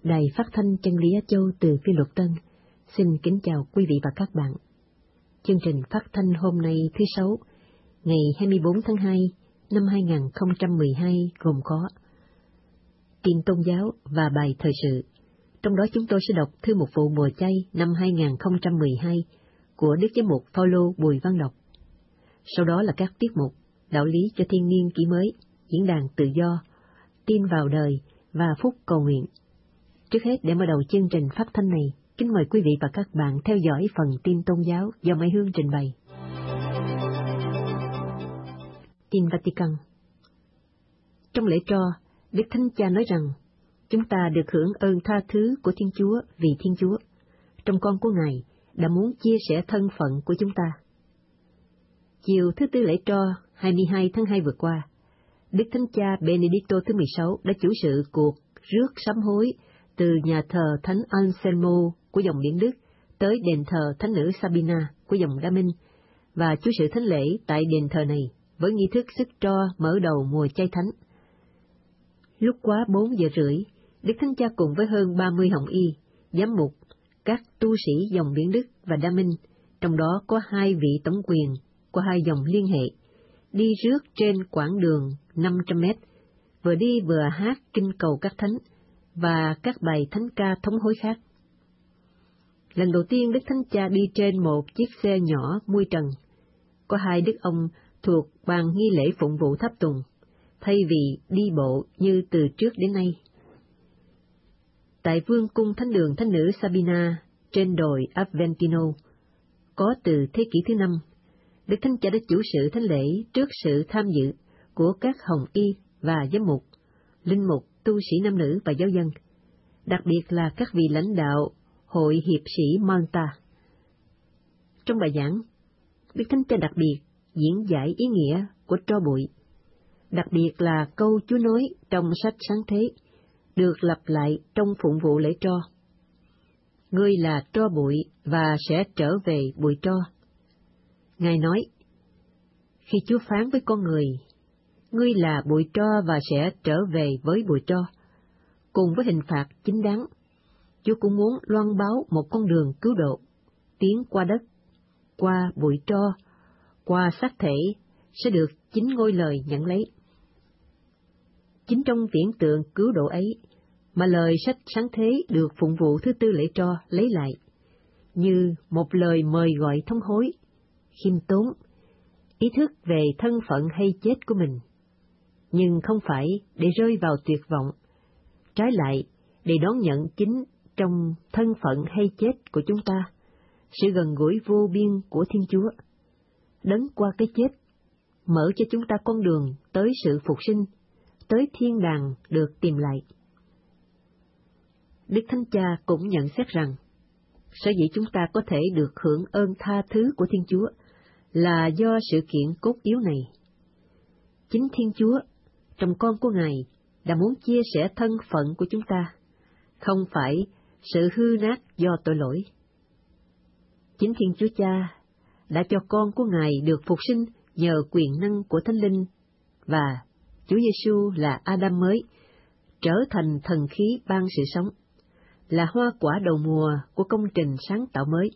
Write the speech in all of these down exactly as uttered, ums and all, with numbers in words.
Đài Phát thanh Chân lý Á Châu từ Phi Luật Tân xin kính chào quý vị và các bạn. Chương trình phát thanh hôm nay thứ Sáu, ngày hai mươi bốn tháng hai năm hai nghìn không trăm mười hai gồm có tin tôn giáo và bài thời sự. Trong đó chúng tôi sẽ đọc thư mục vụ mùa chay năm hai nghìn không trăm mười hai của Đức Giám mục Phaolô Bùi Văn Đọc. Sau đó là các tiết mục đạo lý cho thiên niên kỷ mới, diễn đàn tự do, tin vào đời và phúc cầu nguyện. Trước hết, để mở đầu chương trình phát thanh này, kính mời quý vị và các bạn theo dõi phần tin tôn giáo do Mai Hương trình bày. Tin Vatican. Trong lễ tro, Đức Thánh Cha nói rằng, chúng ta được hưởng ơn tha thứ của Thiên Chúa vì Thiên Chúa, trong con của Ngài, đã muốn chia sẻ thân phận của chúng ta. Chiều thứ Tư lễ tro hai mươi hai tháng hai vừa qua, Đức Thánh Cha Benedicto thứ mười sáu đã chủ sự cuộc rước sám hối từ nhà thờ Thánh Anselmo của dòng Điển Đức tới đền thờ Thánh nữ Sabina của dòng Đa Minh, và chủ sự thánh lễ tại đền thờ này với nghi thức sức tro mở đầu mùa chay thánh. Lúc quá bốn giờ rưỡi, Đức Thánh Cha cùng với hơn ba mươi hồng y, giám mục, các tu sĩ dòng Điển Đức và Đa Minh, trong đó có hai vị tổng quyền của hai dòng liên hệ, đi rước trên quãng đường năm trăm mét, vừa đi vừa hát kinh cầu các thánh và các bài thánh ca thống hối khác. Lần đầu tiên Đức Thánh Cha đi trên một chiếc xe nhỏ mui trần, có hai đức ông thuộc ban nghi lễ phụng vụ tháp tùng, thay vì đi bộ như từ trước đến nay. Tại vương cung thánh đường Thánh nữ Sabina trên đồi Aventino, có từ thế kỷ thứ năm, Đức Thánh Cha đã chủ sự thánh lễ trước sự tham dự của các hồng y và giám mục, linh mục, tu sĩ nam nữ và giáo dân, đặc biệt là các vị lãnh đạo Hội Hiệp sĩ Malta. Trong bài giảng, Đức Thánh Cha đặc biệt diễn giải ý nghĩa của tro bụi, đặc biệt là câu Chúa nói trong sách Sáng Thế, được lặp lại trong phụng vụ lễ tro. Ngươi là tro bụi và sẽ trở về bụi tro. Ngài nói, khi Chúa phán với con người, ngươi là bụi tro và sẽ trở về với bụi tro, cùng với hình phạt chính đáng, Chúa cũng muốn loan báo một con đường cứu độ, tiến qua đất, qua bụi tro, qua xác thể, sẽ được chính ngôi lời nhận lấy. Chính trong viễn tượng cứu độ ấy, mà lời sách Sáng Thế được phụng vụ thứ Tư lễ tro lấy lại, như một lời mời gọi thống hối, khiêm tốn, ý thức về thân phận hay chết của mình, nhưng không phải để rơi vào tuyệt vọng, trái lại để đón nhận chính trong thân phận hay chết của chúng ta, sự gần gũi vô biên của Thiên Chúa, đấng qua cái chết, mở cho chúng ta con đường tới sự phục sinh, tới thiên đàng được tìm lại. Đức Thánh Cha cũng nhận xét rằng, sở dĩ chúng ta có thể được hưởng ơn tha thứ của Thiên Chúa là do sự kiện cốt yếu này. Chính Thiên Chúa, trong con của Ngài, đã muốn chia sẻ thân phận của chúng ta, không phải sự hư nát do tội lỗi. Chính Thiên Chúa Cha đã cho con của Ngài được phục sinh nhờ quyền năng của Thánh Linh, và Chúa Giêsu là Adam mới, trở thành thần khí ban sự sống, là hoa quả đầu mùa của công trình sáng tạo mới.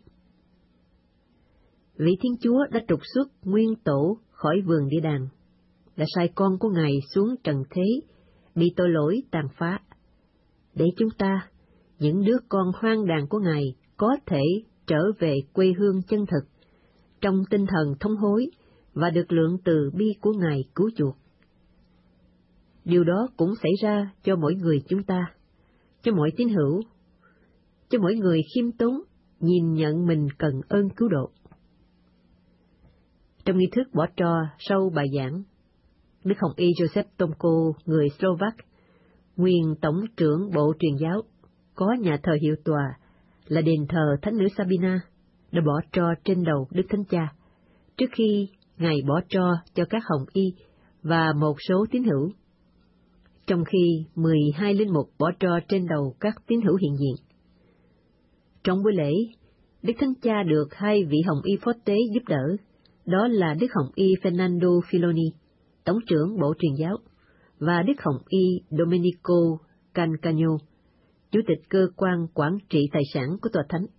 Vị Thiên Chúa đã trục xuất nguyên tổ khỏi vườn địa đàng, đã sai con của Ngài xuống trần thế, bị tội lỗi tàn phá, để chúng ta, những đứa con hoang đàn của Ngài, có thể trở về quê hương chân thực, trong tinh thần thống hối và được lượng từ bi của Ngài cứu chuộc. Điều đó cũng xảy ra cho mỗi người chúng ta, cho mỗi tín hữu, cho mỗi người khiêm tốn, nhìn nhận mình cần ơn cứu độ. Trong nghi thức bỏ tro sau bài giảng, Đức Hồng Y Joseph Tomko, người Slovak, nguyên Tổng trưởng Bộ Truyền giáo, có nhà thờ hiệu tòa là đền thờ Thánh nữ Sabina, đã bỏ tro trên đầu Đức Thánh Cha, trước khi Ngài bỏ tro cho các hồng y và một số tín hữu, trong khi mười hai linh mục bỏ tro trên đầu các tín hữu hiện diện. Trong buổi lễ, Đức Thánh Cha được hai vị hồng y phó tế giúp đỡ, đó là Đức Hồng y Fernando Filoni, Tổng trưởng Bộ Truyền giáo, và Đức Hồng y Domenico Cancagno, Chủ tịch cơ quan quản trị tài sản của Tòa Thánh.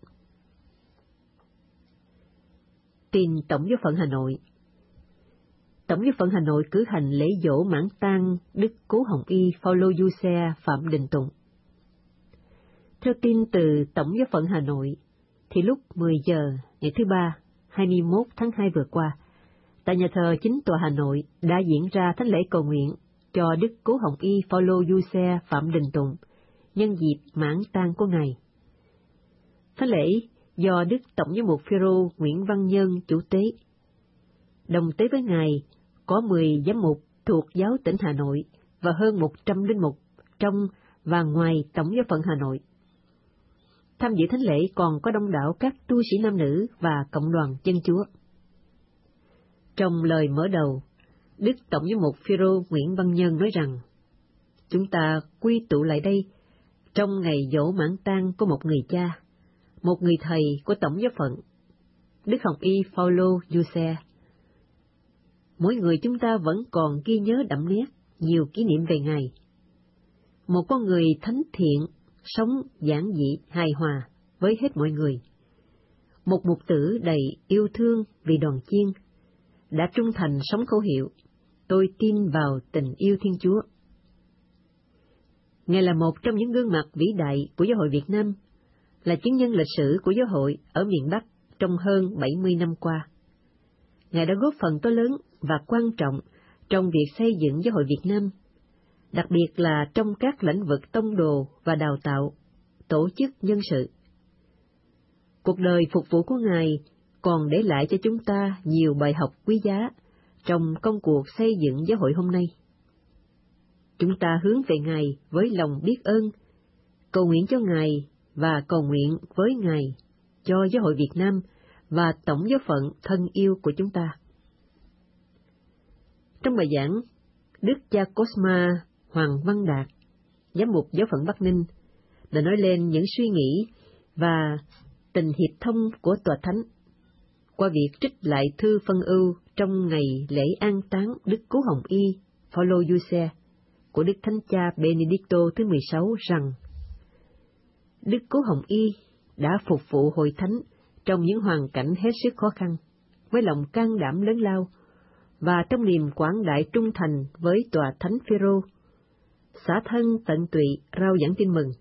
Tin Tổng giáo phận Hà Nội. Tổng giáo phận Hà Nội cử hành lễ giỗ mãn tang Đức Cố Hồng Y Phaolô Giuse Phạm Đình Tùng. Theo tin từ Tổng giáo phận Hà Nội, thì lúc mười giờ ngày thứ Ba, hai mươi mốt tháng hai vừa qua, tại nhà thờ chính tòa Hà Nội đã diễn ra thánh lễ cầu nguyện cho Đức Cố Hồng Y Phaolô Giuse Phạm Đình Tùng nhân dịp mãn tang của ngài. Thánh lễ do Đức Tổng giám mục Phêrô Nguyễn Văn Nhân chủ tế. Đồng tế với ngài có mười giám mục thuộc giáo tỉnh Hà Nội và hơn một trăm linh mục trong và ngoài Tổng giáo phận Hà Nội. Tham dự thánh lễ còn có đông đảo các tu sĩ nam nữ và cộng đoàn chân Chúa. Trong lời mở đầu, Đức Tổng giám mục Phêrô Nguyễn Văn Nhân nói rằng: chúng ta quy tụ lại đây trong ngày giỗ mãn tang của một người cha, một người thầy của Tổng giáo phận, Đức Hồng Y Phaolô Giuse. Mỗi người chúng ta vẫn còn ghi nhớ đậm nét nhiều kỷ niệm về ngài. Một con người thánh thiện, sống giản dị, hài hòa với hết mọi người. Một mục tử đầy yêu thương vì đoàn chiên, đã trung thành sống khẩu hiệu: tôi tin vào tình yêu Thiên Chúa. Ngài là một trong những gương mặt vĩ đại của giáo hội Việt Nam, là chứng nhân lịch sử của giáo hội ở miền Bắc trong hơn bảy mươi năm qua. Ngài đã góp phần to lớn và quan trọng trong việc xây dựng giáo hội Việt Nam, đặc biệt là trong các lĩnh vực tông đồ và đào tạo, tổ chức nhân sự. Cuộc đời phục vụ của Ngài còn để lại cho chúng ta nhiều bài học quý giá trong công cuộc xây dựng giáo hội hôm nay. Chúng ta hướng về Ngài với lòng biết ơn, cầu nguyện cho Ngài và cầu nguyện với Ngài cho giáo hội Việt Nam và tổng giáo phận thân yêu của chúng ta. Trong bài giảng, Đức cha Cosma Hoàng Văn Đạt, giám mục giáo phận Bắc Ninh, đã nói lên những suy nghĩ và tình hiệp thông của Tòa Thánh qua việc trích lại thư phân ưu trong ngày lễ an táng Đức Cố Hồng Y Phaolô Giuse của Đức Thánh Cha Benedicto thứ mười sáu rằng: Đức Cố Hồng Y đã phục vụ hội thánh trong những hoàn cảnh hết sức khó khăn, với lòng can đảm lớn lao và trong niềm quảng đại trung thành với Tòa Thánh Phêrô, xả thân tận tụy rao giảng tin mừng.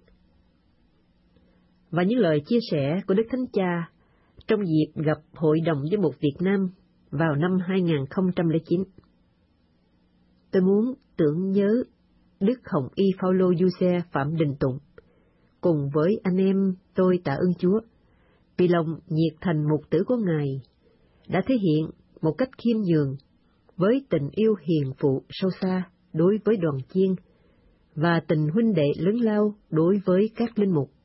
Và những lời chia sẻ của Đức Thánh Cha trong dịp gặp Hội đồng Giám mục Việt Nam vào năm hai nghìn không trăm lẻ chín. Tôi muốn tưởng nhớ Đức Hồng Y Phaolô Giuse Phạm Đình Tùng, cùng với anh em tôi tạ ơn Chúa, vì lòng nhiệt thành mục tử của Ngài đã thể hiện một cách khiêm nhường với tình yêu hiền phụ sâu xa đối với đoàn chiên và tình huynh đệ lớn lao đối với các linh mục.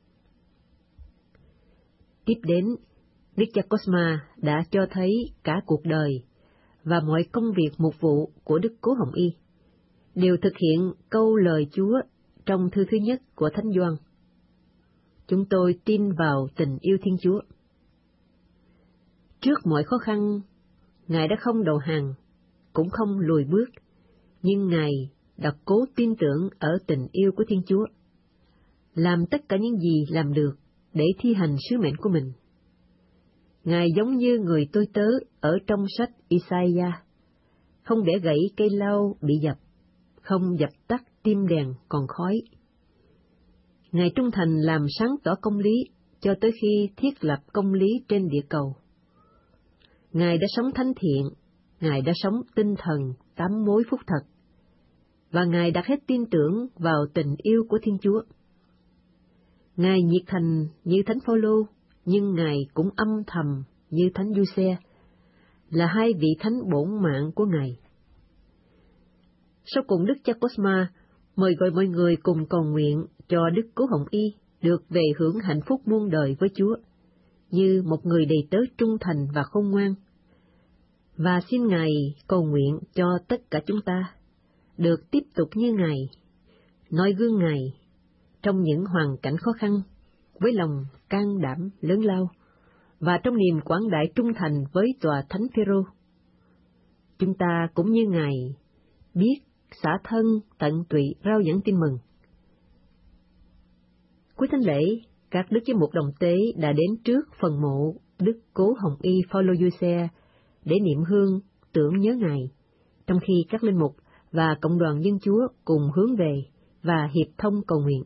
Tiếp đến, Đức cha Cosma đã cho thấy cả cuộc đời và mọi công việc mục vụ của Đức Cố Hồng Y đều thực hiện câu lời Chúa trong thư thứ nhất của Thánh Gioan: chúng tôi tin vào tình yêu Thiên Chúa. Trước mọi khó khăn, Ngài đã không đầu hàng, cũng không lùi bước, nhưng Ngài đã cố tin tưởng ở tình yêu của Thiên Chúa, làm tất cả những gì làm được để thi hành sứ mệnh của mình. Ngài giống như người tôi tớ ở trong sách Isaiah, không để gãy cây lau bị dập, không dập tắt tim đèn còn khói. Ngài trung thành làm sáng tỏ công lý cho tới khi thiết lập công lý trên địa cầu. Ngài đã sống thánh thiện, Ngài đã sống tinh thần tám mối phúc thật, và Ngài đặt hết tin tưởng vào tình yêu của Thiên Chúa. Ngài nhiệt thành như Thánh Phaolô, nhưng Ngài cũng âm thầm như Thánh Giuse, là hai vị thánh bổn mạng của Ngài. Sau cùng, Đức cha Cosma mời gọi mọi người cùng cầu nguyện cho Đức Cố Hồng Y được về hưởng hạnh phúc muôn đời với Chúa, như một người đầy tớ trung thành và khôn ngoan, và xin Ngài cầu nguyện cho tất cả chúng ta được tiếp tục như Ngài, noi gương Ngài trong những hoàn cảnh khó khăn, với lòng can đảm lớn lao, và trong niềm quảng đại trung thành với Tòa Thánh Phêrô. Chúng ta cũng như Ngài biết xả thân tận tụy rao giảng tin mừng. Quý cuối thánh lễ, các đức giám mục đồng tế đã đến trước phần mộ Đức Cố Hồng Y Phaolô Giuse để niệm hương tưởng nhớ Ngài, trong khi các linh mục và cộng đoàn dân Chúa cùng hướng về và hiệp thông cầu nguyện.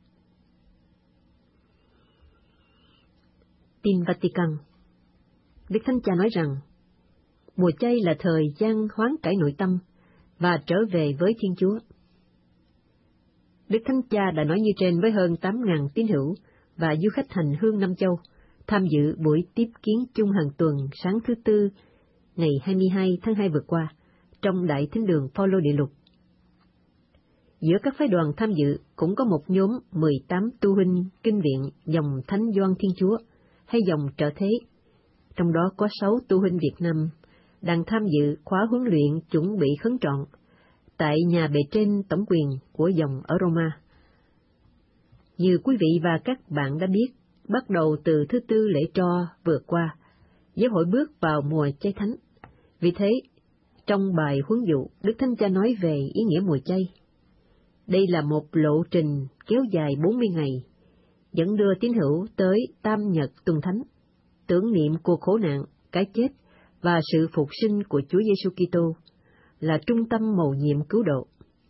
Tin Vatican. Đức Thánh Cha nói rằng, mùa chay là thời gian hoán cải nội tâm và trở về với Thiên Chúa. Đức Thánh Cha đã nói như trên với hơn tám nghìn tín hữu và du khách hành hương năm châu tham dự buổi tiếp kiến chung hàng tuần sáng thứ Tư, ngày hai mươi hai tháng hai vừa qua, trong Đại Thính đường Phaolô Địa Lục. Giữa các phái đoàn tham dự cũng có một nhóm mười tám tu huynh kinh viện dòng Thánh Gioan Thiên Chúa hay dòng Trợ Thế, trong đó có sáu tu huynh Việt Nam đang tham dự khóa huấn luyện chuẩn bị khấn trọn tại nhà bề trên tổng quyền của dòng ở Roma. Như quý vị và các bạn đã biết, bắt đầu từ thứ Tư lễ tro vừa qua, giáo hội bước vào mùa chay thánh. Vì thế, trong bài huấn dụ, Đức Thánh Cha nói về ý nghĩa mùa chay. Đây là một lộ trình kéo dài bốn mươi ngày, dẫn đưa tín hữu tới Tam Nhật Tuần Thánh, tưởng niệm cuộc khổ nạn, cái chết và sự phục sinh của Chúa Giêsu Kitô là trung tâm mầu nhiệm cứu độ.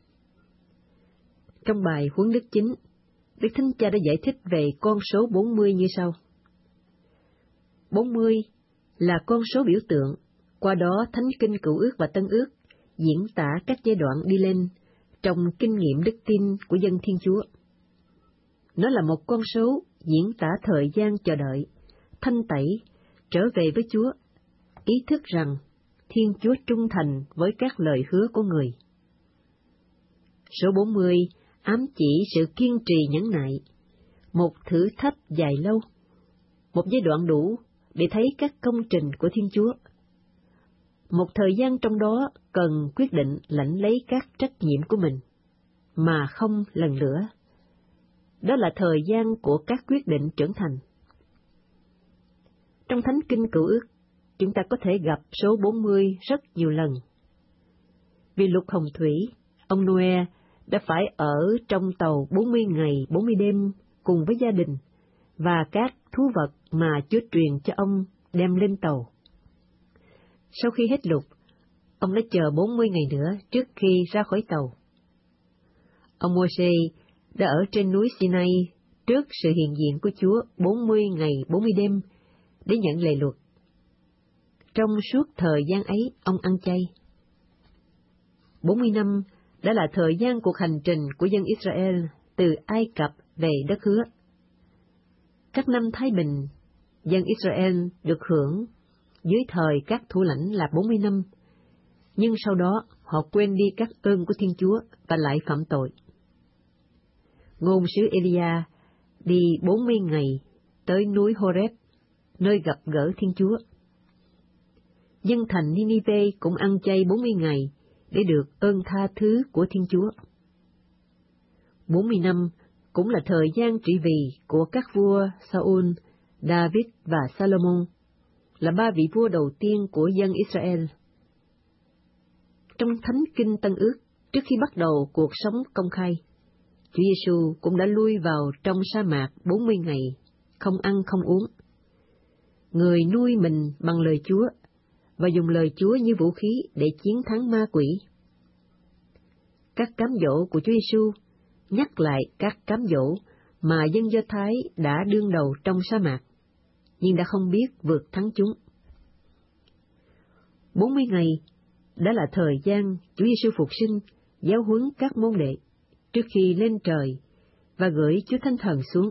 Trong bài huấn đức chính, Đức Thánh Cha đã giải thích về con số bốn mươi như sau. bốn mươi là con số biểu tượng, qua đó Thánh Kinh Cựu Ước và Tân Ước diễn tả các giai đoạn đi lên trong kinh nghiệm đức tin của dân Thiên Chúa. Nó là một con số diễn tả thời gian chờ đợi, thanh tẩy, trở về với Chúa, ý thức rằng Thiên Chúa trung thành với các lời hứa của người. Số bốn mươi ám chỉ sự kiên trì nhẫn nại, một thử thách dài lâu, một giai đoạn đủ để thấy các công trình của Thiên Chúa. Một thời gian trong đó cần quyết định lãnh lấy các trách nhiệm của mình, mà không lần nữa. Đó là thời gian của các quyết định trưởng thành. Trong Thánh Kinh Cựu Ước, chúng ta có thể gặp số bốn mươi rất nhiều lần. Vì luật hồng thủy, ông Noe đã phải ở trong tàu bốn mươi ngày bốn mươi đêm cùng với gia đình và các thú vật mà Chúa truyền cho ông đem lên tàu. Sau khi hết luật, ông đã chờ bốn mươi ngày nữa trước khi ra khỏi tàu. Ông Môi-se đã ở trên núi Sinai trước sự hiện diện của Chúa bốn mươi ngày bốn mươi đêm để nhận lề luật. Trong suốt thời gian ấy, ông ăn chay. bốn mươi năm đã là thời gian cuộc hành trình của dân Israel từ Ai Cập về đất hứa. Các năm Thái Bình, dân Israel được hưởng dưới thời các thủ lãnh là bốn mươi năm, nhưng sau đó họ quên đi các ơn của Thiên Chúa và lại phạm tội. Ngôn sứ Elia đi bốn mươi ngày tới núi Horeb, nơi gặp gỡ Thiên Chúa. Dân thành Ninive cũng ăn chay bốn mươi ngày để được ơn tha thứ của Thiên Chúa. bốn mươi năm cũng là thời gian trị vì của các vua Saul, David và Salomon, là ba vị vua đầu tiên của dân Israel. Trong Thánh Kinh Tân Ước, trước khi bắt đầu cuộc sống công khai, Chúa Giêsu cũng đã lui vào trong sa mạc bốn mươi ngày, không ăn không uống. Người nuôi mình bằng lời Chúa và dùng lời Chúa như vũ khí để chiến thắng ma quỷ. Các cám dỗ của Chúa Giêsu nhắc lại các cám dỗ mà dân Do Thái đã đương đầu trong sa mạc, nhưng đã không biết vượt thắng chúng. bốn mươi ngày đã là thời gian Chúa Giêsu phục sinh, giáo huấn các môn đệ trước khi lên trời và gửi Chúa Thánh Thần xuống.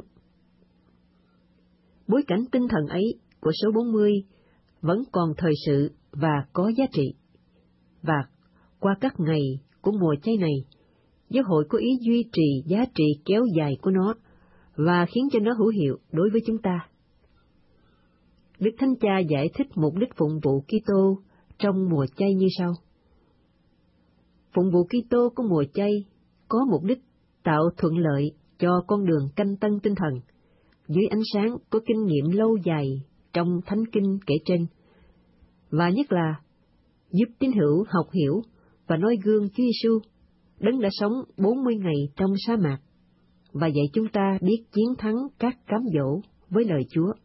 Bối cảnh tinh thần ấy của số bốn mươi vẫn còn thời sự và có giá trị. Và qua các ngày của mùa chay này, giáo hội có ý duy trì giá trị kéo dài của nó và khiến cho nó hữu hiệu đối với chúng ta. Đức Thánh Cha giải thích mục đích phụng vụ Kitô trong mùa chay như sau. Phụng vụ Kitô của mùa chay có mục đích tạo thuận lợi cho con đường canh tân tinh thần, dưới ánh sáng có kinh nghiệm lâu dài trong Thánh Kinh kể trên, và nhất là giúp tín hữu học hiểu và noi gương Chúa Giêsu, Đấng đã sống bốn mươi ngày trong sa mạc, và dạy chúng ta biết chiến thắng các cám dỗ với lời Chúa.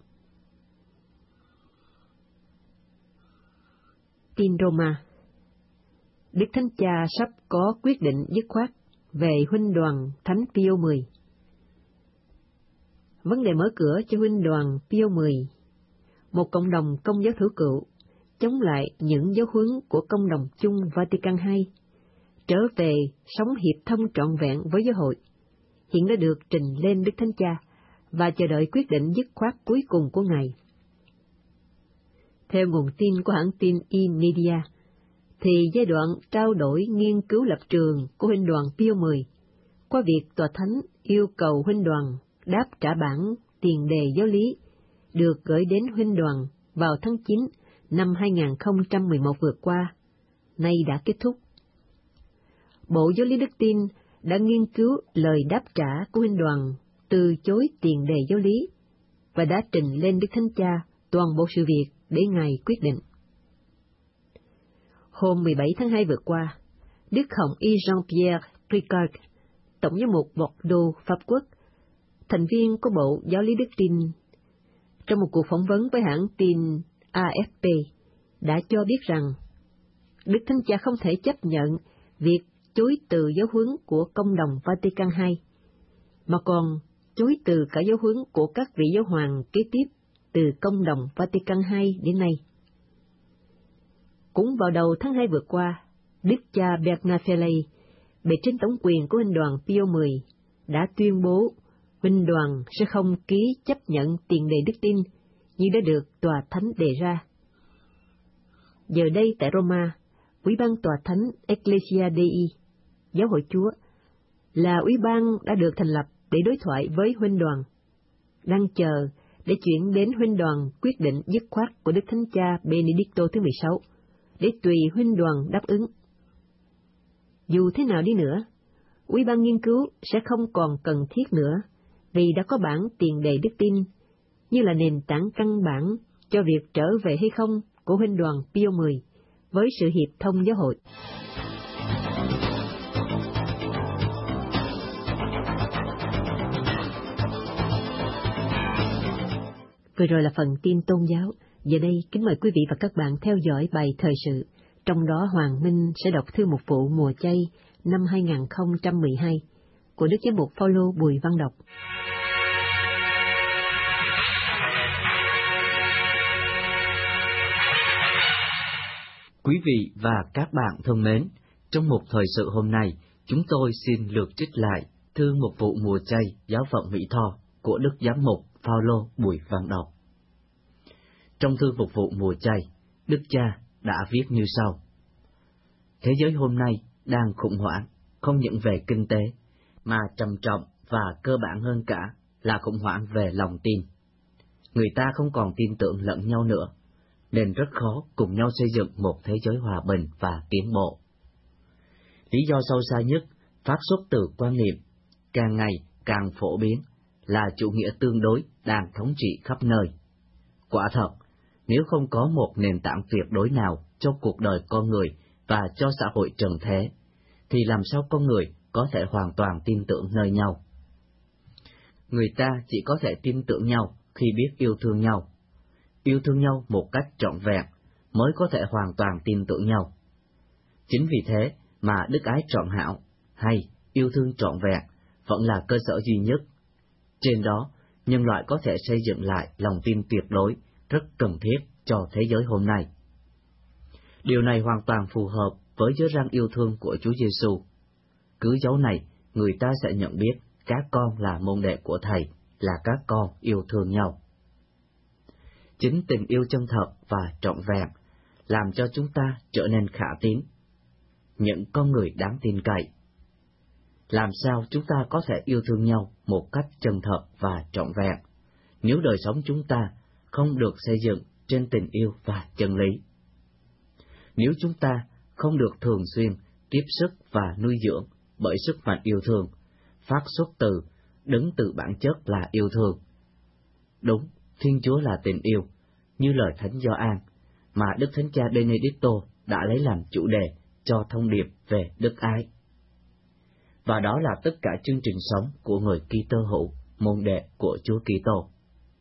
Tin Roma. Đức Thánh Cha sắp có quyết định dứt khoát về huynh đoàn Thánh Pio mười. Vấn đề mở cửa cho huynh đoàn Pio mười, một cộng đồng công giáo hữu cựu, chống lại những giáo huấn của công đồng chung Vatican hai, trở về sống hiệp thông trọn vẹn với giáo hội, hiện đã được trình lên Đức Thánh Cha và chờ đợi quyết định dứt khoát cuối cùng của Ngài. Theo nguồn tin của hãng tin E-Media, thì giai đoạn trao đổi nghiên cứu lập trường của huynh đoàn Pio mười, qua việc Tòa Thánh yêu cầu huynh đoàn đáp trả bản tiền đề giáo lý được gửi đến huynh đoàn vào tháng chín năm hai nghìn không trăm mười một vừa qua, nay đã kết thúc. Bộ Giáo lý Đức Tin đã nghiên cứu lời đáp trả của huynh đoàn từ chối tiền đề giáo lý và đã trình lên Đức Thánh Cha toàn bộ sự việc để Ngài quyết định. Hôm mười bảy tháng hai vừa qua, Đức Hồng Y Jean-Pierre Ricard, Tổng giám mục Bordeaux, Pháp Quốc, thành viên của Bộ Giáo lý Đức Tin, trong một cuộc phỏng vấn với hãng tin A F P, đã cho biết rằng Đức Thánh Cha không thể chấp nhận việc chối từ giáo huấn của công đồng Vatican hai, mà còn chối từ cả giáo huấn của các vị giáo hoàng kế tiếp từ công đồng Vatican hai đến nay. Cũng vào đầu tháng hai vừa qua, Đức cha Bernard Fellay, bề trên tổng quyền của huynh đoàn Pio mười, đã tuyên bố huynh đoàn sẽ không ký chấp nhận tiền đề đức tin như đã được Tòa Thánh đề ra. Giờ đây tại Roma, Ủy ban Tòa Thánh Ecclesia Dei, Giáo hội Chúa, là ủy ban đã được thành lập để đối thoại với huynh đoàn, đang chờ để chuyển đến huynh đoàn quyết định dứt khoát của Đức Thánh Cha Benedicto thứ mười sáu, để tùy huynh đoàn đáp ứng. Dù thế nào đi nữa, Ủy ban nghiên cứu sẽ không còn cần thiết nữa, vì đã có bản tiền đề đức tin như là nền tảng căn bản cho việc trở về hay không của huynh đoàn Pio mười với sự hiệp thông giáo hội. Vừa rồi là phần tin tôn giáo. Giờ đây, kính mời quý vị và các bạn theo dõi bài thời sự, trong đó Hoàng Minh sẽ đọc thư mục vụ mùa chay năm hai nghìn không trăm mười hai của Đức Giám mục Phaolô Bùi Văn Đọc. Quý vị và các bạn thân mến, trong mục thời sự hôm nay, chúng tôi xin lược trích lại thư mục vụ mùa chay giáo phận Mỹ Tho của Đức Giám mục Phaolô Bùi Văn Đọc. Trong thư mục vụ mùa chay, Đức Cha đã viết như sau: Thế giới hôm nay đang khủng hoảng, không những về kinh tế, mà trầm trọng và cơ bản hơn cả là khủng hoảng về lòng tin. Người ta không còn tin tưởng lẫn nhau nữa, nên rất khó cùng nhau xây dựng một thế giới hòa bình và tiến bộ. Lý do sâu xa nhất phát xuất từ quan niệm càng ngày càng phổ biến là chủ nghĩa tương đối đang thống trị khắp nơi. Quả thật, nếu không có một nền tảng tuyệt đối nào cho cuộc đời con người và cho xã hội trần thế, thì làm sao con người có thể hoàn toàn tin tưởng nơi nhau? Người ta chỉ có thể tin tưởng nhau khi biết yêu thương nhau. Yêu thương nhau một cách trọn vẹn mới có thể hoàn toàn tin tưởng nhau. Chính vì thế mà đức ái trọn hảo hay yêu thương trọn vẹn vẫn là cơ sở duy nhất. Trên đó, nhân loại có thể xây dựng lại lòng tin tuyệt đối rất cần thiết cho thế giới hôm nay. Điều này hoàn toàn phù hợp với giới răn yêu thương của Chúa Giêsu. Cứ dấu này, người ta sẽ nhận biết các con là môn đệ của Thầy, là các con yêu thương nhau. Chính tình yêu chân thật và trọn vẹn làm cho chúng ta trở nên khả tín, những con người đáng tin cậy. Làm sao chúng ta có thể yêu thương nhau một cách chân thật và trọn vẹn nếu đời sống chúng ta không được xây dựng trên tình yêu và chân lý? Nếu chúng ta không được thường xuyên tiếp sức và nuôi dưỡng bởi sức mạnh yêu thương, phát xuất từ, đứng từ bản chất là yêu thương. Đúng, Thiên Chúa là tình yêu, như lời Thánh Gioan, mà Đức Thánh Cha Benedicto đã lấy làm chủ đề cho thông điệp về đức ái. và đó là tất cả chương trình sống của người Kitô hữu, môn đệ của Chúa Kitô.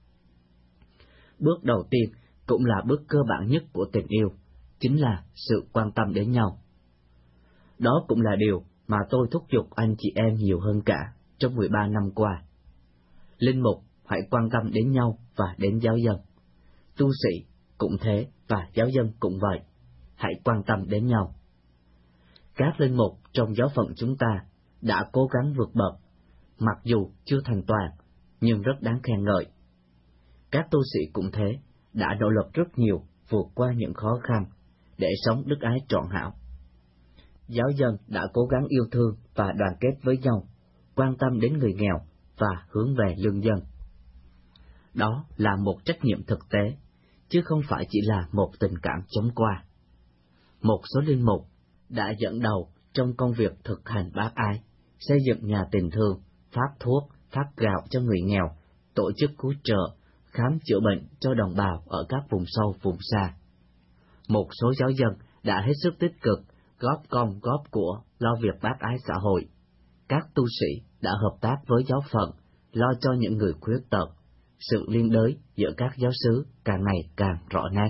Bước đầu tiên cũng là bước cơ bản nhất của tình yêu, chính là sự quan tâm đến nhau. Đó cũng là điều mà tôi thúc giục anh chị em nhiều hơn cả trong mười ba năm qua. Linh mục hãy quan tâm đến nhau và đến giáo dân. Tu sĩ cũng thế và giáo dân cũng vậy, hãy quan tâm đến nhau. Các linh mục trong giáo phận chúng ta đã cố gắng vượt bậc, mặc dù chưa thành toàn, nhưng rất đáng khen ngợi. Các tu sĩ cũng thế, đã nỗ lực rất nhiều vượt qua những khó khăn để sống đức ái trọn hảo. Giáo dân đã cố gắng yêu thương và đoàn kết với nhau, quan tâm đến người nghèo và hướng về lương dân. Đó là một trách nhiệm thực tế, chứ không phải chỉ là một tình cảm chống qua. Một số linh mục đã dẫn đầu trong công việc thực hành bác ái, xây dựng nhà tình thương, phát thuốc, phát gạo cho người nghèo, tổ chức cứu trợ, khám chữa bệnh cho đồng bào ở các vùng sâu, vùng xa. Một số giáo dân đã hết sức tích cực, góp công góp của, lo việc bác ái xã hội. Các tu sĩ đã hợp tác với giáo phận, lo cho những người khuyết tật. Sự liên đới giữa các giáo xứ càng ngày càng rõ nét.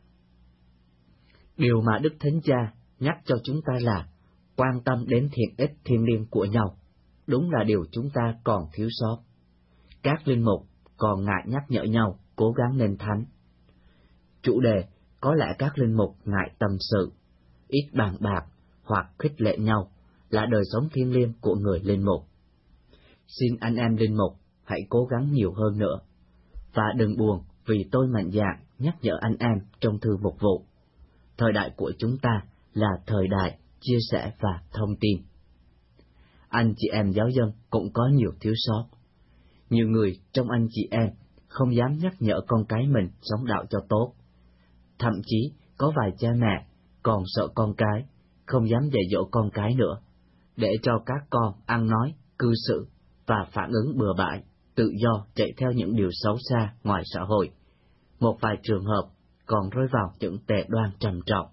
Điều mà Đức Thánh Cha nhắc cho chúng ta là quan tâm đến thiện ích thiêng liêng của nhau. Đúng là điều chúng ta còn thiếu sót. Các linh mục còn ngại nhắc nhở nhau cố gắng nên thánh. Chủ đề có lẽ các linh mục ngại tâm sự, ít bàn bạc hoặc khích lệ nhau là đời sống thiêng liêng của người linh mục. Xin anh em linh mục hãy cố gắng nhiều hơn nữa, và đừng buồn vì tôi mạnh dạn nhắc nhở anh em trong thư mục vụ. Thời đại của chúng ta là thời đại chia sẻ và thông tin. Anh chị em giáo dân cũng có nhiều thiếu sót. Nhiều người trong anh chị em không dám nhắc nhở con cái mình sống đạo cho tốt. Thậm chí có vài cha mẹ còn sợ con cái, không dám dạy dỗ con cái nữa, để cho các con ăn nói, cư xử và phản ứng bừa bãi, tự do chạy theo những điều xấu xa ngoài xã hội. Một vài trường hợp còn rơi vào những tệ đoan trầm trọng.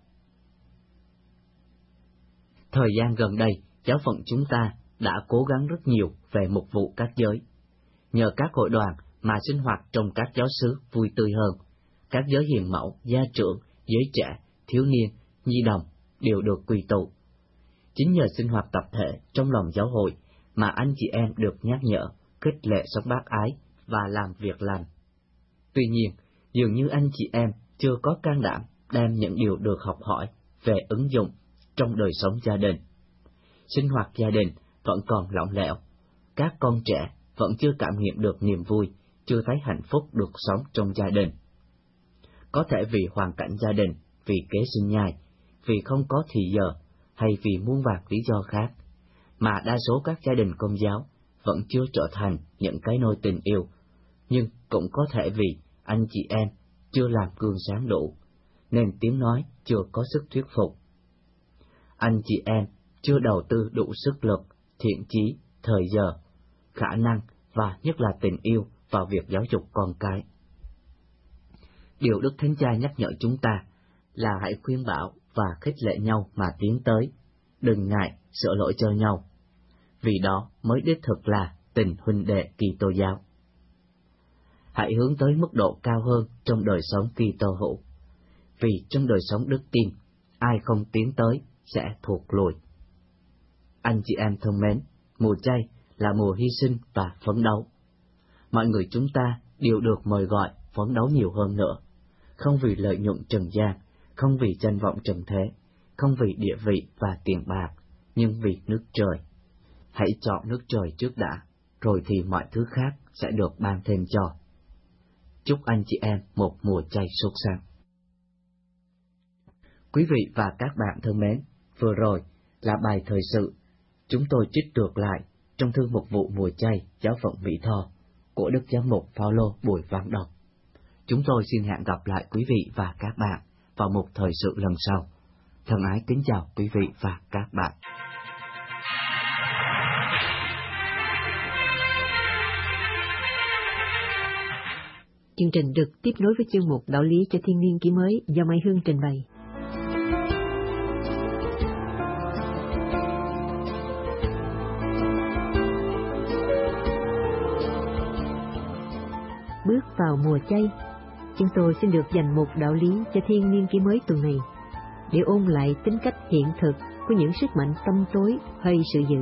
Thời gian gần đây, giáo phận chúng ta đã cố gắng rất nhiều về mục vụ các giới. Nhờ các hội đoàn mà sinh hoạt trong các giáo xứ vui tươi hơn. Các giới hiền mẫu, gia trưởng, giới trẻ, thiếu niên, nhi đồng đều được quy tụ. Chính nhờ sinh hoạt tập thể trong lòng giáo hội mà anh chị em được nhắc nhở, khích lệ sống bác ái và làm việc lành. Tuy nhiên, dường như anh chị em chưa có can đảm đem những điều được học hỏi về ứng dụng trong đời sống gia đình. Sinh hoạt gia đình vẫn còn lỏng lẻo, các con trẻ vẫn chưa cảm nghiệm được niềm vui, chưa thấy hạnh phúc được sống trong gia đình. Có thể vì hoàn cảnh gia đình, vì kế sinh nhai, vì không có thì giờ, hay vì muôn vàn lý do khác, mà đa số các gia đình Công giáo vẫn chưa trở thành những cái nôi tình yêu, nhưng cũng có thể vì anh chị em chưa làm gương sáng đủ, nên tiếng nói chưa có sức thuyết phục. Anh chị em chưa đầu tư đủ sức lực, thiện chí, thời giờ, khả năng và nhất là tình yêu vào việc giáo dục con cái. Điều Đức Thánh Cha nhắc nhở chúng ta là hãy khuyên bảo và khích lệ nhau mà tiến tới, đừng ngại sửa lỗi cho nhau, vì đó mới đích thực là tình huynh đệ Kitô giáo. Hãy hướng tới mức độ cao hơn trong đời sống Kitô hữu, vì trong đời sống đức tin, ai không tiến tới sẽ thuộc lùi. Anh chị em thân mến, mùa chay là mùa hy sinh và phấn đấu. Mọi người chúng ta đều được mời gọi phấn đấu nhiều hơn nữa, không vì lợi nhuận trần gian, không vì danh vọng trần thế, không vì địa vị và tiền bạc, nhưng vì nước trời. Hãy chọn nước trời trước đã, rồi thì mọi thứ khác sẽ được ban thêm cho. Chúc anh chị em một mùa chay sốt sắng. Quý vị và các bạn thân mến, vừa rồi là bài thời sự chúng tôi trích được lại trong thư mục vụ mùa chay giáo phận Mỹ Tho của Đức Giám mục Phao-lô Bùi Văn Đọc. Chúng tôi xin hẹn gặp lại quý vị và các bạn vào một thời sự lần sau. Thân ái kính chào quý vị và các bạn. Chương trình được tiếp nối với chương mục Đạo lý cho thiên niên kỷ mới do Mai Hương trình bày. bước vào mùa chay, chúng tôi xin được dành một đạo lý cho thiên niên kỷ mới tuần này, để ôn lại tính cách hiện thực của những sức mạnh tâm tối hay sự dữ.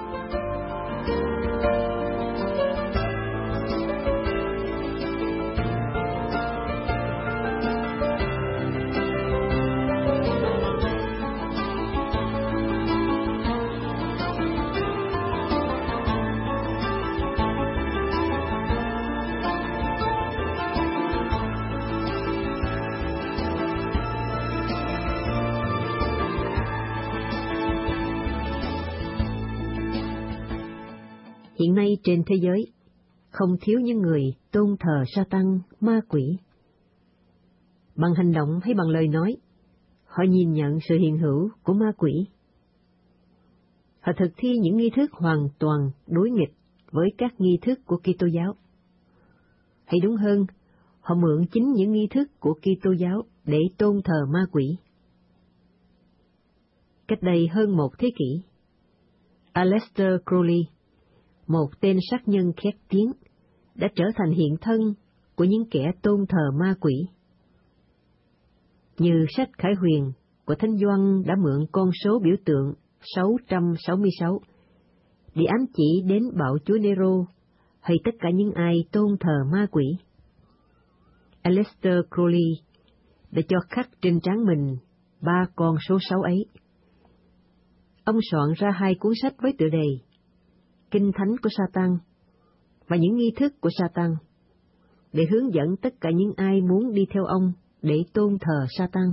Hiện nay trên thế giới, không thiếu những người tôn thờ Sa-tan, ma quỷ. Bằng hành động hay bằng lời nói, họ nhìn nhận sự hiện hữu của ma quỷ. Họ thực thi những nghi thức hoàn toàn đối nghịch với các nghi thức của Kitô giáo. Hay đúng hơn, họ mượn chính những nghi thức của Kitô giáo để tôn thờ ma quỷ. Cách đây hơn một thế kỷ, Aleister Crowley, một tên sát nhân khét tiếng, đã trở thành hiện thân của những kẻ tôn thờ ma quỷ. Như sách Khải Huyền của Thánh Gioan đã mượn con số biểu tượng sáu trăm sáu mươi sáu để ám chỉ đến bạo chúa Nero hay tất cả những ai tôn thờ ma quỷ. Aleister Crowley đã cho khắc trên trán mình ba con số sáu ấy. Ông soạn ra hai cuốn sách với tựa đề Kinh Thánh của Sa-tan và những nghi thức của Sa-tan, để hướng dẫn tất cả những ai muốn đi theo ông để tôn thờ Sa-tan.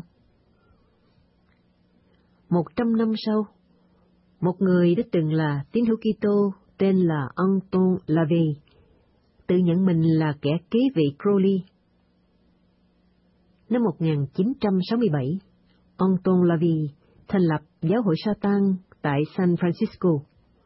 Một trăm năm sau, một người đã từng là tín hữu Kitô tên là Anton LaVey tự nhận mình là kẻ kế vị Crowley. Năm một nghìn chín trăm sáu mươi bảy, Anton LaVey thành lập giáo hội Sa-tan tại San Francisco.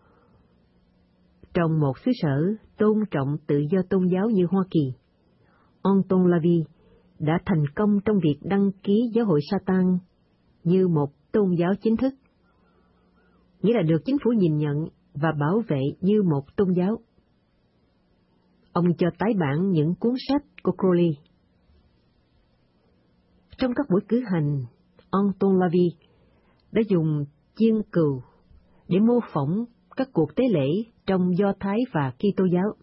Trong một xứ sở tôn trọng tự do tôn giáo như Hoa Kỳ, Anton LaVey đã thành công trong việc đăng ký giáo hội Sa-tan như một tôn giáo chính thức, nghĩa là được chính phủ nhìn nhận và bảo vệ như một tôn giáo. Ông cho tái bản những cuốn sách của Crowley. Trong các buổi cử hành, Anton LaVey đã dùng chiên cừu để mô phỏng các cuộc tế lễ trong Do Thái và Kitô giáo.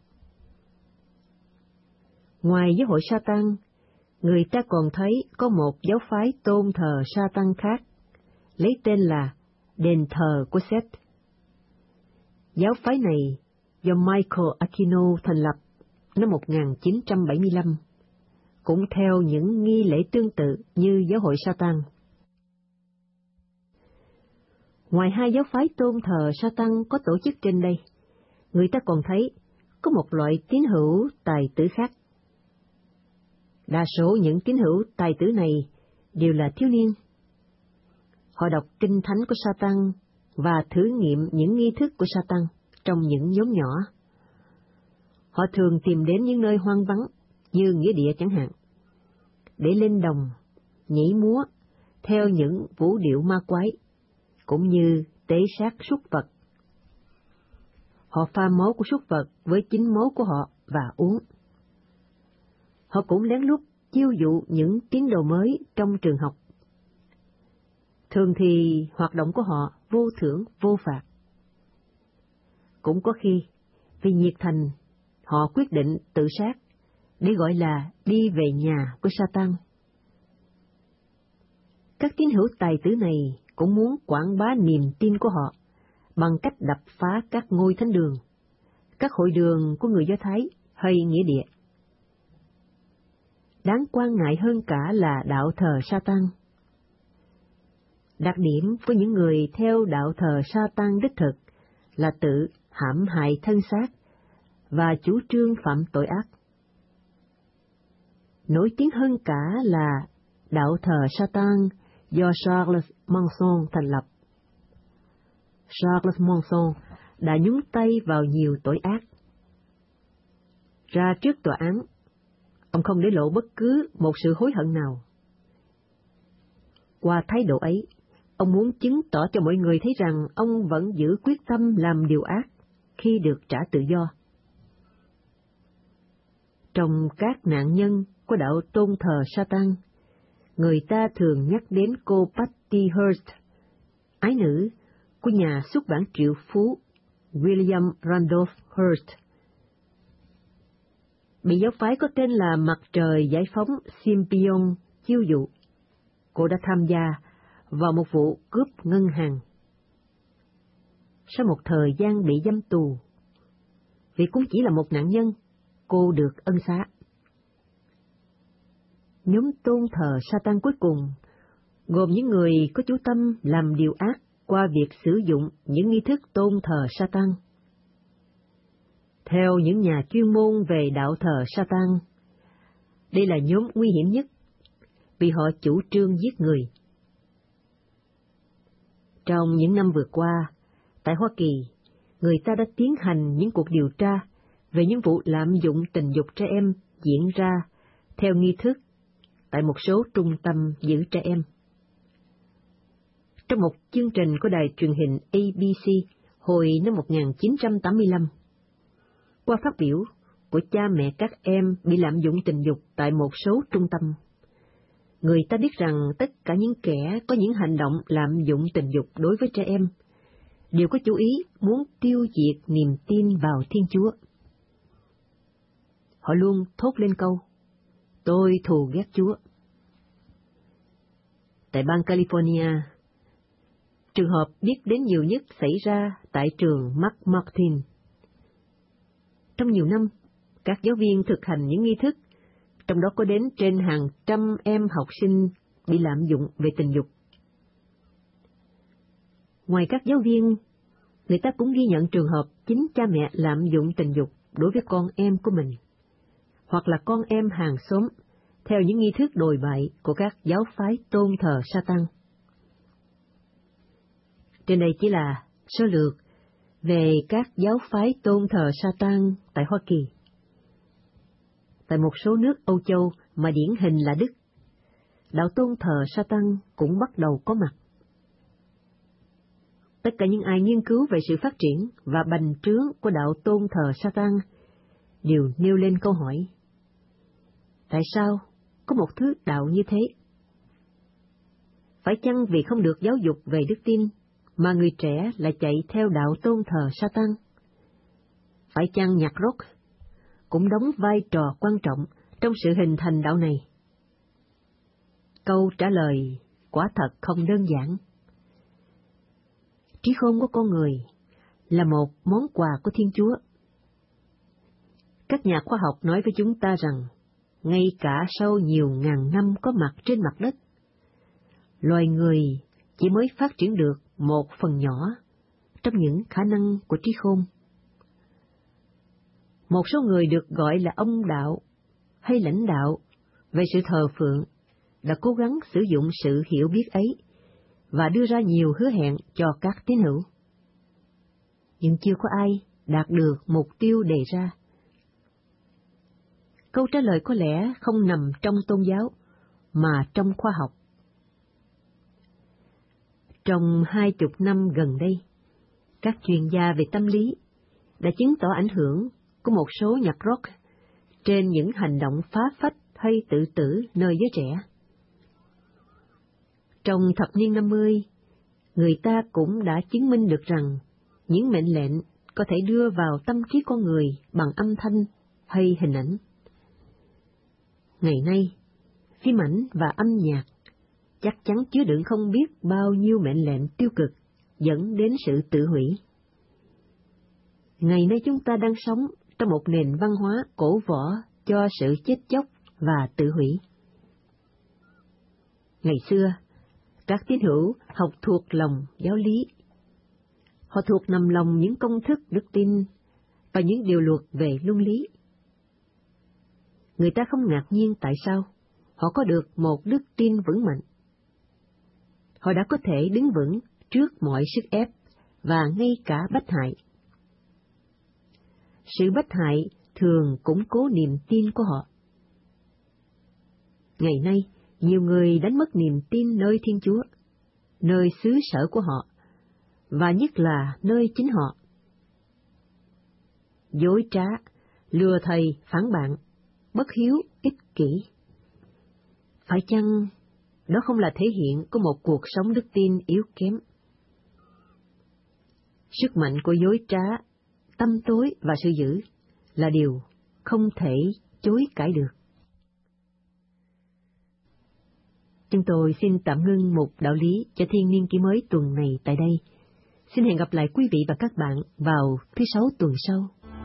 Ngoài giáo hội Sa-tan, người ta còn thấy có một giáo phái tôn thờ Sa-tan khác, lấy tên là Đền thờ của Seth. Giáo phái này do Michael Aquino thành lập năm một nghìn chín trăm bảy mươi lăm, cũng theo những nghi lễ tương tự như giáo hội Sa-tan. Ngoài hai giáo phái tôn thờ Sa-tan có tổ chức trên đây, người ta còn thấy có một loại tín hữu tài tử khác. Đa số những tín hữu tài tử này đều là thiếu niên. Họ đọc kinh thánh của Sa-tan và thử nghiệm những nghi thức của Sa-tan trong những nhóm nhỏ. Họ thường tìm đến những nơi hoang vắng như nghĩa địa chẳng hạn, để lên đồng, nhảy múa theo những vũ điệu ma quái, cũng như tế sát súc vật. Họ pha máu của súc vật với chính máu của họ và uống. Họ cũng lén lút chiêu dụ những tín đồ mới trong trường học. Thường thì hoạt động của họ vô thưởng vô phạt. Cũng có khi, vì nhiệt thành, họ quyết định tự sát, để gọi là đi về nhà của Sa-tan. Các tín hữu tài tử này cũng muốn quảng bá niềm tin của họ bằng cách đập phá các ngôi thánh đường, các hội đường của người Do Thái hay nghĩa địa. Đáng quan ngại hơn cả là đạo thờ Sa-tan. Đặc điểm của những người theo đạo thờ Sa-tan đích thực là tự hãm hại thân xác và chủ trương phạm tội ác. Nổi tiếng hơn cả là đạo thờ Sa-tan do Charles Manson thành lập. Charles Manson đã nhúng tay vào nhiều tội ác. Ra trước tòa án, ông không để lộ bất cứ một sự hối hận nào. Qua thái độ ấy, ông muốn chứng tỏ cho mọi người thấy rằng ông vẫn giữ quyết tâm làm điều ác khi được trả tự do. Trong các nạn nhân của đạo tôn thờ Satan, người ta thường nhắc đến cô Patty Hearst, ái nữ của nhà xuất bản triệu phú William Randolph Hearst. Bị giáo phái có tên là Mặt trời giải phóng Scipion chiêu dụ. Cô đã tham gia vào một vụ cướp ngân hàng. Sau một thời gian bị giam tù, vì cũng chỉ là một nạn nhân, cô được ân xá. Nhóm tôn thờ Satan cuối cùng gồm những người có chủ tâm làm điều ác qua việc sử dụng những nghi thức tôn thờ Satan. Theo những nhà chuyên môn về đạo thờ Satan, đây là nhóm nguy hiểm nhất vì họ chủ trương giết người. Trong những năm vừa qua, tại Hoa Kỳ, người ta đã tiến hành những cuộc điều tra về những vụ lạm dụng tình dục trẻ em diễn ra theo nghi thức tại một số trung tâm giữ trẻ em. Trong một chương trình của đài truyền hình A B C hồi năm một nghìn chín trăm tám mươi lăm, qua phát biểu của cha mẹ các em bị lạm dụng tình dục tại một số trung tâm, người ta biết rằng tất cả những kẻ có những hành động lạm dụng tình dục đối với trẻ em đều có chủ ý muốn tiêu diệt niềm tin vào Thiên Chúa. Họ luôn thốt lên câu, tôi thù ghét Chúa. Tại bang California, trường hợp biết đến nhiều nhất xảy ra tại trường McMartin. Trong nhiều năm, các giáo viên thực hành những nghi thức, trong đó có đến trên hàng trăm em học sinh bị lạm dụng về tình dục. Ngoài các giáo viên, người ta cũng ghi nhận trường hợp chính cha mẹ lạm dụng tình dục đối với con em của mình, hoặc là con em hàng xóm, theo những nghi thức đồi bại của các giáo phái tôn thờ Satan. Trên đây chỉ là sơ lược về các giáo phái tôn thờ Satan tại Hoa Kỳ. Tại một số nước Âu Châu mà điển hình là Đức, đạo tôn thờ Satan cũng bắt đầu có mặt. Tất cả những ai nghiên cứu về sự phát triển và bành trướng của đạo tôn thờ Satan đều nêu lên câu hỏi: tại sao có một thứ đạo như thế? Phải chăng vì không được giáo dục về đức tin mà người trẻ lại chạy theo đạo tôn thờ Satan? Phải chăng nhạc rock cũng đóng vai trò quan trọng trong sự hình thành đạo này? Câu trả lời quả thật không đơn giản. Trí khôn của con người là một món quà của Thiên Chúa. Các nhà khoa học nói với chúng ta rằng, ngay cả sau nhiều ngàn năm có mặt trên mặt đất, loài người chỉ mới phát triển được một phần nhỏ trong những khả năng của trí khôn. Một số người được gọi là ông đạo hay lãnh đạo về sự thờ phượng đã cố gắng sử dụng sự hiểu biết ấy và đưa ra nhiều hứa hẹn cho các tín hữu. Nhưng chưa có ai đạt được mục tiêu đề ra. Câu trả lời có lẽ không nằm trong tôn giáo, mà trong khoa học. Trong hai chục năm gần đây, các chuyên gia về tâm lý đã chứng tỏ ảnh hưởng của một số nhạc rock trên những hành động phá phách hay tự tử nơi giới trẻ. Trong thập niên năm mươi, người ta cũng đã chứng minh được rằng những mệnh lệnh có thể đưa vào tâm trí con người bằng âm thanh hay hình ảnh. Ngày nay, phim ảnh và âm nhạc chắc chắn chứa đựng không biết bao nhiêu mệnh lệnh tiêu cực dẫn đến sự tự hủy. Ngày nay chúng ta đang sống trong một nền văn hóa cổ võ cho sự chết chóc và tự hủy. Ngày xưa, các tín hữu học thuộc lòng giáo lý. Họ thuộc nằm lòng những công thức đức tin và những điều luật về luân lý. Người ta không ngạc nhiên tại sao họ có được một đức tin vững mạnh. Họ đã có thể đứng vững trước mọi sức ép và ngay cả bách hại. Sự bách hại thường củng cố niềm tin của họ. Ngày nay, nhiều người đánh mất niềm tin nơi Thiên Chúa, nơi xứ sở của họ, và nhất là nơi chính họ. Dối trá, lừa thầy, phản bạn, bất hiếu, ích kỷ. Phải chăng đó không là thể hiện của một cuộc sống đức tin yếu kém? Sức mạnh của dối trá, tâm tối và sự dữ là điều không thể chối cãi được. Chúng tôi xin tạm ngưng mục đạo lý cho thiên niên kỷ mới tuần này tại đây. Xin hẹn gặp lại quý vị và các bạn vào thứ Sáu tuần sau.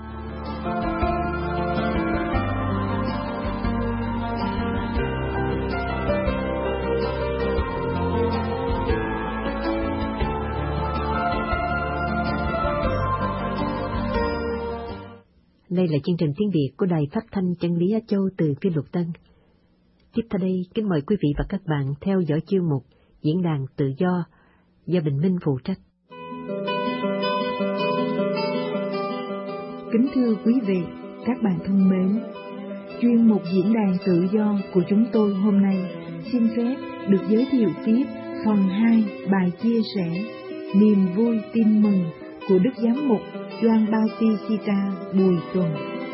Đây là chương trình tiếng Việt của Đài Phát thanh Chân lý Á Châu từ phiên Lục Tân. Tiếp theo đây, kính mời quý vị và các bạn theo dõi chương mục Diễn đàn Tự do do Bình Minh phụ trách. Kính thưa quý vị, các bạn thân mến, chuyên mục Diễn đàn Tự do của chúng tôi hôm nay xin phép được giới thiệu tiếp phần hai bài chia sẻ Niềm vui tin mừng của Đức Giám mục Gioan Bautista Bùi Tuần.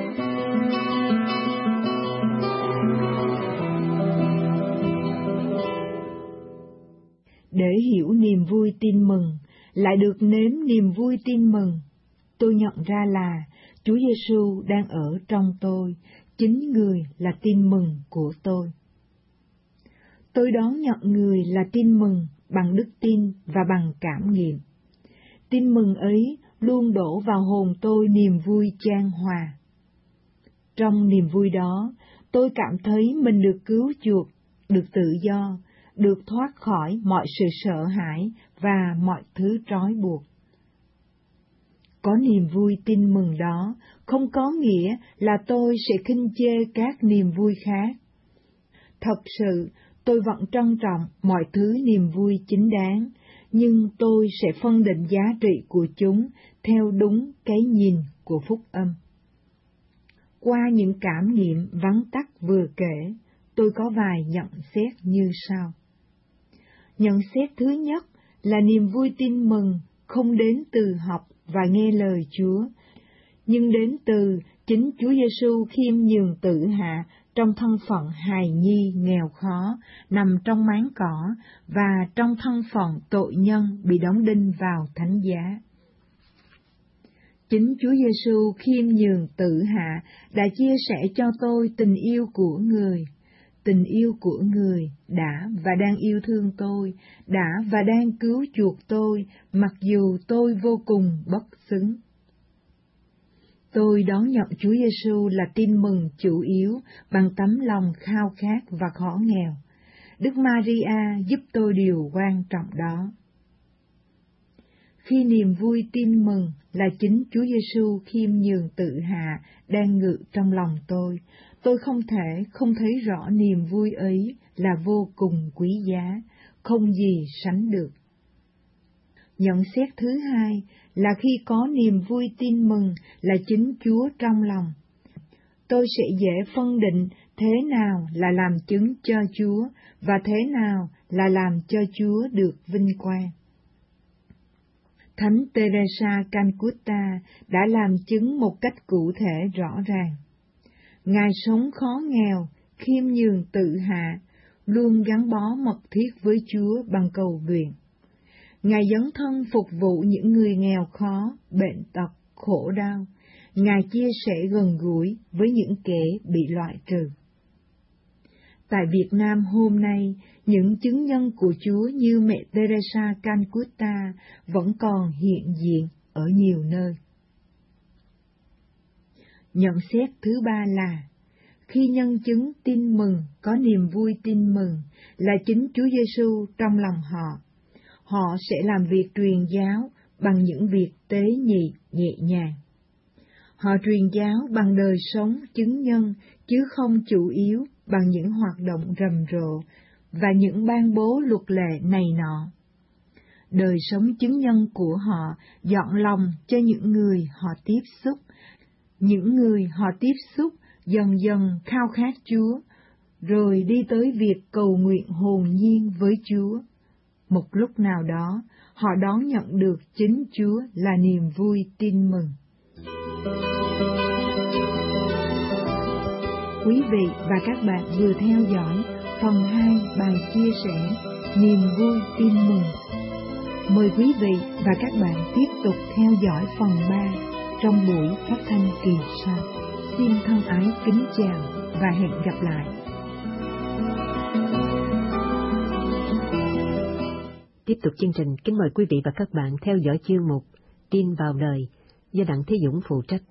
Để hiểu niềm vui tin mừng, lại được nếm niềm vui tin mừng, tôi nhận ra là Chúa Giêsu đang ở trong tôi, chính Người là tin mừng của tôi. Tôi đón nhận Người là tin mừng bằng đức tin và bằng cảm nghiệm. Tin mừng ấy luôn đổ vào hồn tôi niềm vui chan hòa. Trong niềm vui đó, tôi cảm thấy mình được cứu chuộc, được tự do, được thoát khỏi mọi sự sợ hãi và mọi thứ trói buộc. Có niềm vui tin mừng đó không có nghĩa là tôi sẽ khinh chê các niềm vui khác. Thật sự, tôi vẫn trân trọng mọi thứ niềm vui chính đáng, nhưng tôi sẽ phân định giá trị của chúng theo đúng cái nhìn của phúc âm. Qua những cảm nghiệm vắn tắt vừa kể, tôi có vài nhận xét như sau. Nhận xét thứ nhất là niềm vui tin mừng không đến từ học và nghe lời Chúa, nhưng đến từ chính Chúa Giêsu khiêm nhường tự hạ trong thân phận hài nhi nghèo khó, nằm trong máng cỏ, và trong thân phận tội nhân bị đóng đinh vào thánh giá. Chính Chúa Giêsu khiêm nhường tự hạ đã chia sẻ cho tôi tình yêu của Người. Tình yêu của Người đã và đang yêu thương tôi, đã và đang cứu chuộc tôi, mặc dù tôi vô cùng bất xứng. Tôi đón nhận Chúa Giêsu là tin mừng chủ yếu bằng tấm lòng khao khát và khó nghèo. Đức Maria giúp tôi điều quan trọng đó. Khi niềm vui tin mừng là chính Chúa Giêsu khiêm nhường tự hạ đang ngự trong lòng tôi, tôi không thể không thấy rõ niềm vui ấy là vô cùng quý giá, không gì sánh được. Nhận xét thứ hai là khi có niềm vui tin mừng là chính Chúa trong lòng, tôi sẽ dễ phân định thế nào là làm chứng cho Chúa và thế nào là làm cho Chúa được vinh quang. Thánh Teresa Calcutta đã làm chứng một cách cụ thể rõ ràng. Ngài sống khó nghèo, khiêm nhường tự hạ, luôn gắn bó mật thiết với Chúa bằng cầu nguyện. Ngài dấn thân phục vụ những người nghèo khó, bệnh tật, khổ đau. Ngài chia sẻ gần gũi với những kẻ bị loại trừ. Tại Việt Nam hôm nay, những chứng nhân của Chúa như mẹ Teresa Calcutta vẫn còn hiện diện ở nhiều nơi. Nhận xét thứ ba là, khi nhân chứng tin mừng có niềm vui tin mừng là chính Chúa Giêsu trong lòng họ, họ sẽ làm việc truyền giáo bằng những việc tế nhị nhẹ nhàng. Họ truyền giáo bằng đời sống chứng nhân, chứ không chủ yếu bằng những hoạt động rầm rộ và những ban bố luật lệ này nọ. Đời sống chứng nhân của họ dọn lòng cho những người họ tiếp xúc. Những người họ tiếp xúc dần dần khao khát Chúa, rồi đi tới việc cầu nguyện hồn nhiên với Chúa. Một lúc nào đó, họ đón nhận được chính Chúa là niềm vui tin mừng. Quý vị và các bạn vừa theo dõi phần hai bài chia sẻ Niềm vui tin mừng. Mời quý vị và các bạn tiếp tục theo dõi phần ba trong buổi phát thanh kỳ sau. Xin thân ái kính chào và hẹn gặp lại. Tiếp tục chương trình, kính mời quý vị và các bạn theo dõi chuyên mục Tin vào đời do Đặng Thế Dũng phụ trách.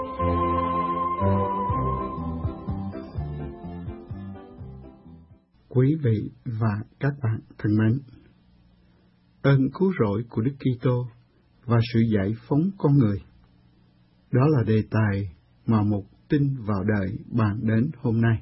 Quý vị và các bạn thân mến, ơn cứu rỗi của Đức Kitô và sự giải phóng con người, đó là đề tài mà mục Tin vào đời bàn đến hôm nay.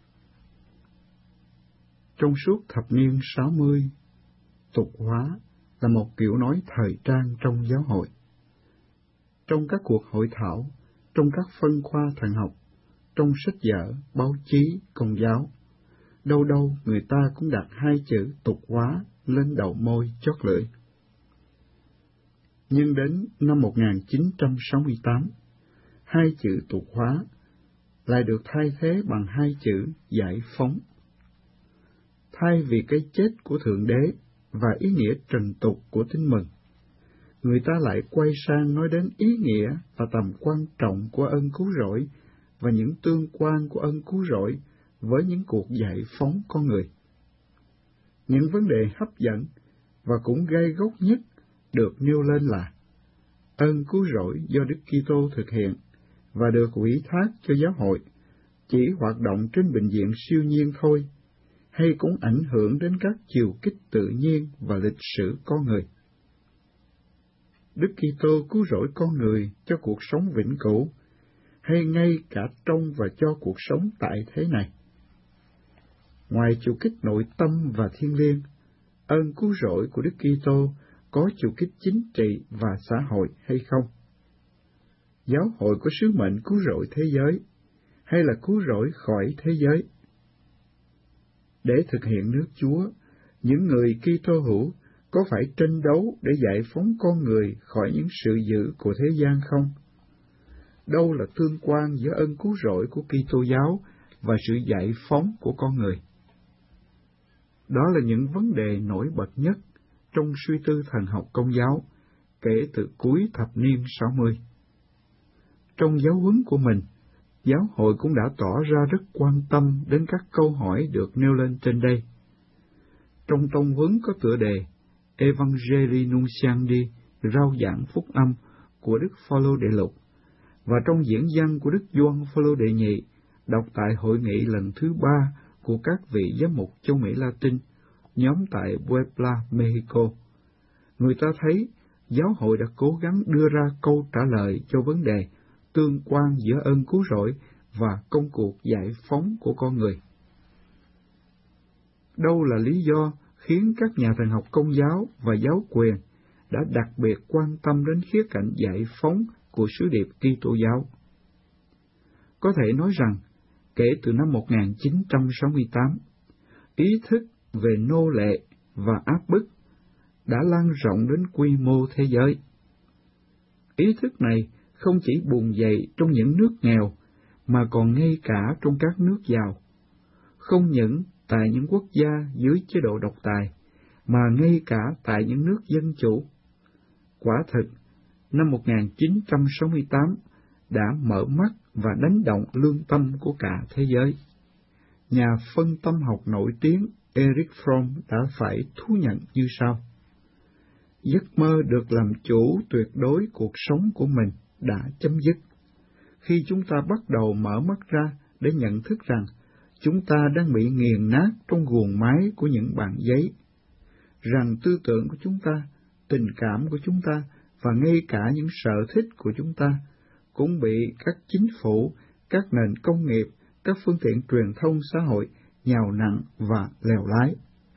Trong suốt thập niên sáu mươi, tục hóa là một kiểu nói thời trang trong giáo hội. Trong các cuộc hội thảo, trong các phân khoa thần học, trong sách vở, báo chí, công giáo, đâu đâu người ta cũng đặt hai chữ tục hóa lên đầu môi chót lưỡi. Nhưng đến năm một nghìn chín trăm sáu mươi tám, hai chữ tục hóa lại được thay thế bằng hai chữ giải phóng. Thay vì cái chết của Thượng Đế và ý nghĩa trần tục của tin mừng, người ta lại quay sang nói đến ý nghĩa và tầm quan trọng của ơn cứu rỗi và những tương quan của ơn cứu rỗi với những cuộc giải phóng con người. Những vấn đề hấp dẫn và cũng gai góc nhất được nêu lên là ơn cứu rỗi do Đức Kitô thực hiện và được ủy thác cho giáo hội chỉ hoạt động trên bình diện siêu nhiên thôi, hay cũng ảnh hưởng đến các chiều kích tự nhiên và lịch sử con người. Đức Kitô cứu rỗi con người cho cuộc sống vĩnh cửu, hay ngay cả trong và cho cuộc sống tại thế này. Ngoài chiều kích nội tâm và thiêng liêng, ơn cứu rỗi của Đức Kitô có chiều kích chính trị và xã hội hay không? Giáo hội có sứ mệnh cứu rỗi thế giới, hay là cứu rỗi khỏi thế giới? Để thực hiện nước Chúa, những người Kitô hữu có phải tranh đấu để giải phóng con người khỏi những sự dữ của thế gian không? Đâu là tương quan giữa ơn cứu rỗi của Kitô giáo và sự giải phóng của con người? Đó là những vấn đề nổi bật nhất trong suy tư thần học Công giáo kể từ cuối thập niên sáu mươi. Trong giáo huấn của mình, giáo hội cũng đã tỏ ra rất quan tâm đến các câu hỏi được nêu lên trên đây. Trong tông huấn có tựa đề Evangelii Nunciandi, rao giảng phúc âm của Đức Phaolô Đệ Lục, và trong diễn văn của Đức Gioan Phaolô Đệ Nhị, đọc tại hội nghị lần thứ ba của các vị giám mục châu Mỹ Latin, nhóm tại Puebla, Mexico, người ta thấy giáo hội đã cố gắng đưa ra câu trả lời cho vấn đề tương quan giữa ơn cứu rỗi và công cuộc giải phóng của con người. Đâu là lý do khiến các nhà thần học Công giáo và giáo quyền đã đặc biệt quan tâm đến khía cạnh giải phóng của sứ điệp Kitô giáo? Có thể nói rằng, kể từ năm một nghìn chín trăm sáu mươi tám, ý thức về nô lệ và áp bức đã lan rộng đến quy mô thế giới. Ý thức này không chỉ bùng dậy trong những nước nghèo, mà còn ngay cả trong các nước giàu. Không những tại những quốc gia dưới chế độ độc tài, mà ngay cả tại những nước dân chủ. Quả thực, năm một nghìn chín trăm sáu mươi tám đã mở mắt và đánh động lương tâm của cả thế giới. Nhà phân tâm học nổi tiếng Erich Fromm đã phải thú nhận như sau: giấc mơ được làm chủ tuyệt đối cuộc sống của mình đã chấm dứt khi chúng ta bắt đầu mở mắt ra để nhận thức rằng chúng ta đang bị nghiền nát trong guồng máy của những bàn giấy, rằng tư tưởng của chúng ta, tình cảm của chúng ta và ngay cả những sở thích của chúng ta cũng bị các chính phủ, các nền công nghiệp, các phương tiện truyền thông xã hội nhào nặn và lèo lái.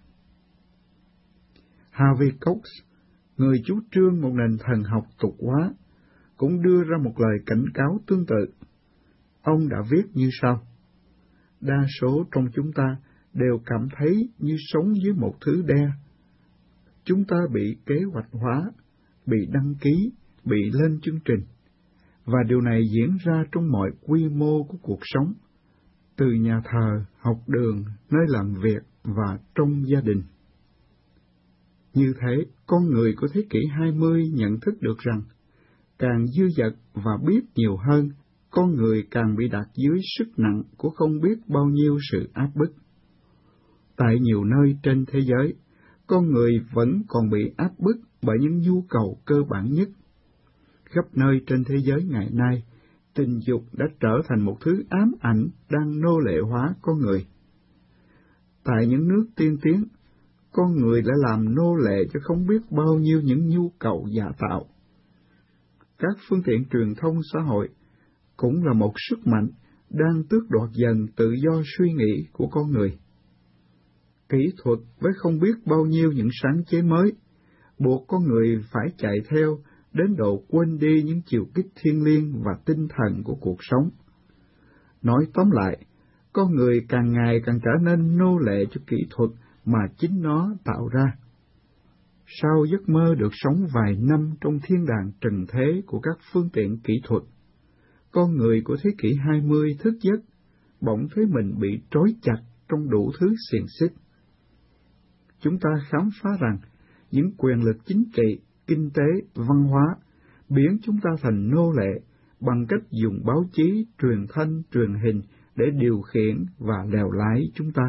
Harvey Cox, người chủ trương một nền thần học tục hóa, cũng đưa ra một lời cảnh cáo tương tự. Ông đã viết như sau: đa số trong chúng ta đều cảm thấy như sống dưới một thứ đe. Chúng ta bị kế hoạch hóa, bị đăng ký, bị lên chương trình, và điều này diễn ra trong mọi quy mô của cuộc sống. từ nhà thờ, học đường, nơi làm việc và trong gia đình. Như thế, con người của thế kỷ hai mươi nhận thức được rằng, càng dư dật và biết nhiều hơn, con người càng bị đặt dưới sức nặng của không biết bao nhiêu sự áp bức. Tại nhiều nơi trên thế giới, con người vẫn còn bị áp bức bởi những nhu cầu cơ bản nhất. Khắp nơi trên thế giới ngày nay, tình dục đã trở thành một thứ ám ảnh đang nô lệ hóa con người. Tại những nước tiên tiến, con người đã làm nô lệ cho không biết bao nhiêu những nhu cầu giả tạo. Các phương tiện truyền thông xã hội cũng là một sức mạnh đang tước đoạt dần tự do suy nghĩ của con người. Kỹ thuật với không biết bao nhiêu những sáng chế mới, buộc con người phải chạy theo đến độ quên đi những chiều kích thiêng liêng và tinh thần của cuộc sống. Nói tóm lại, con người càng ngày càng trở nên nô lệ cho kỹ thuật mà chính nó tạo ra. Sau giấc mơ được sống vài năm trong thiên đàng trần thế của các phương tiện kỹ thuật, con người của thế kỷ hai mươi thức giấc, bỗng thấy mình bị trói chặt trong đủ thứ xiềng xích. Chúng ta khám phá rằng những quyền lực chính trị, kinh tế, văn hóa biến chúng ta thành nô lệ bằng cách dùng báo chí, truyền thanh, truyền hình để điều khiển và lèo lái chúng ta.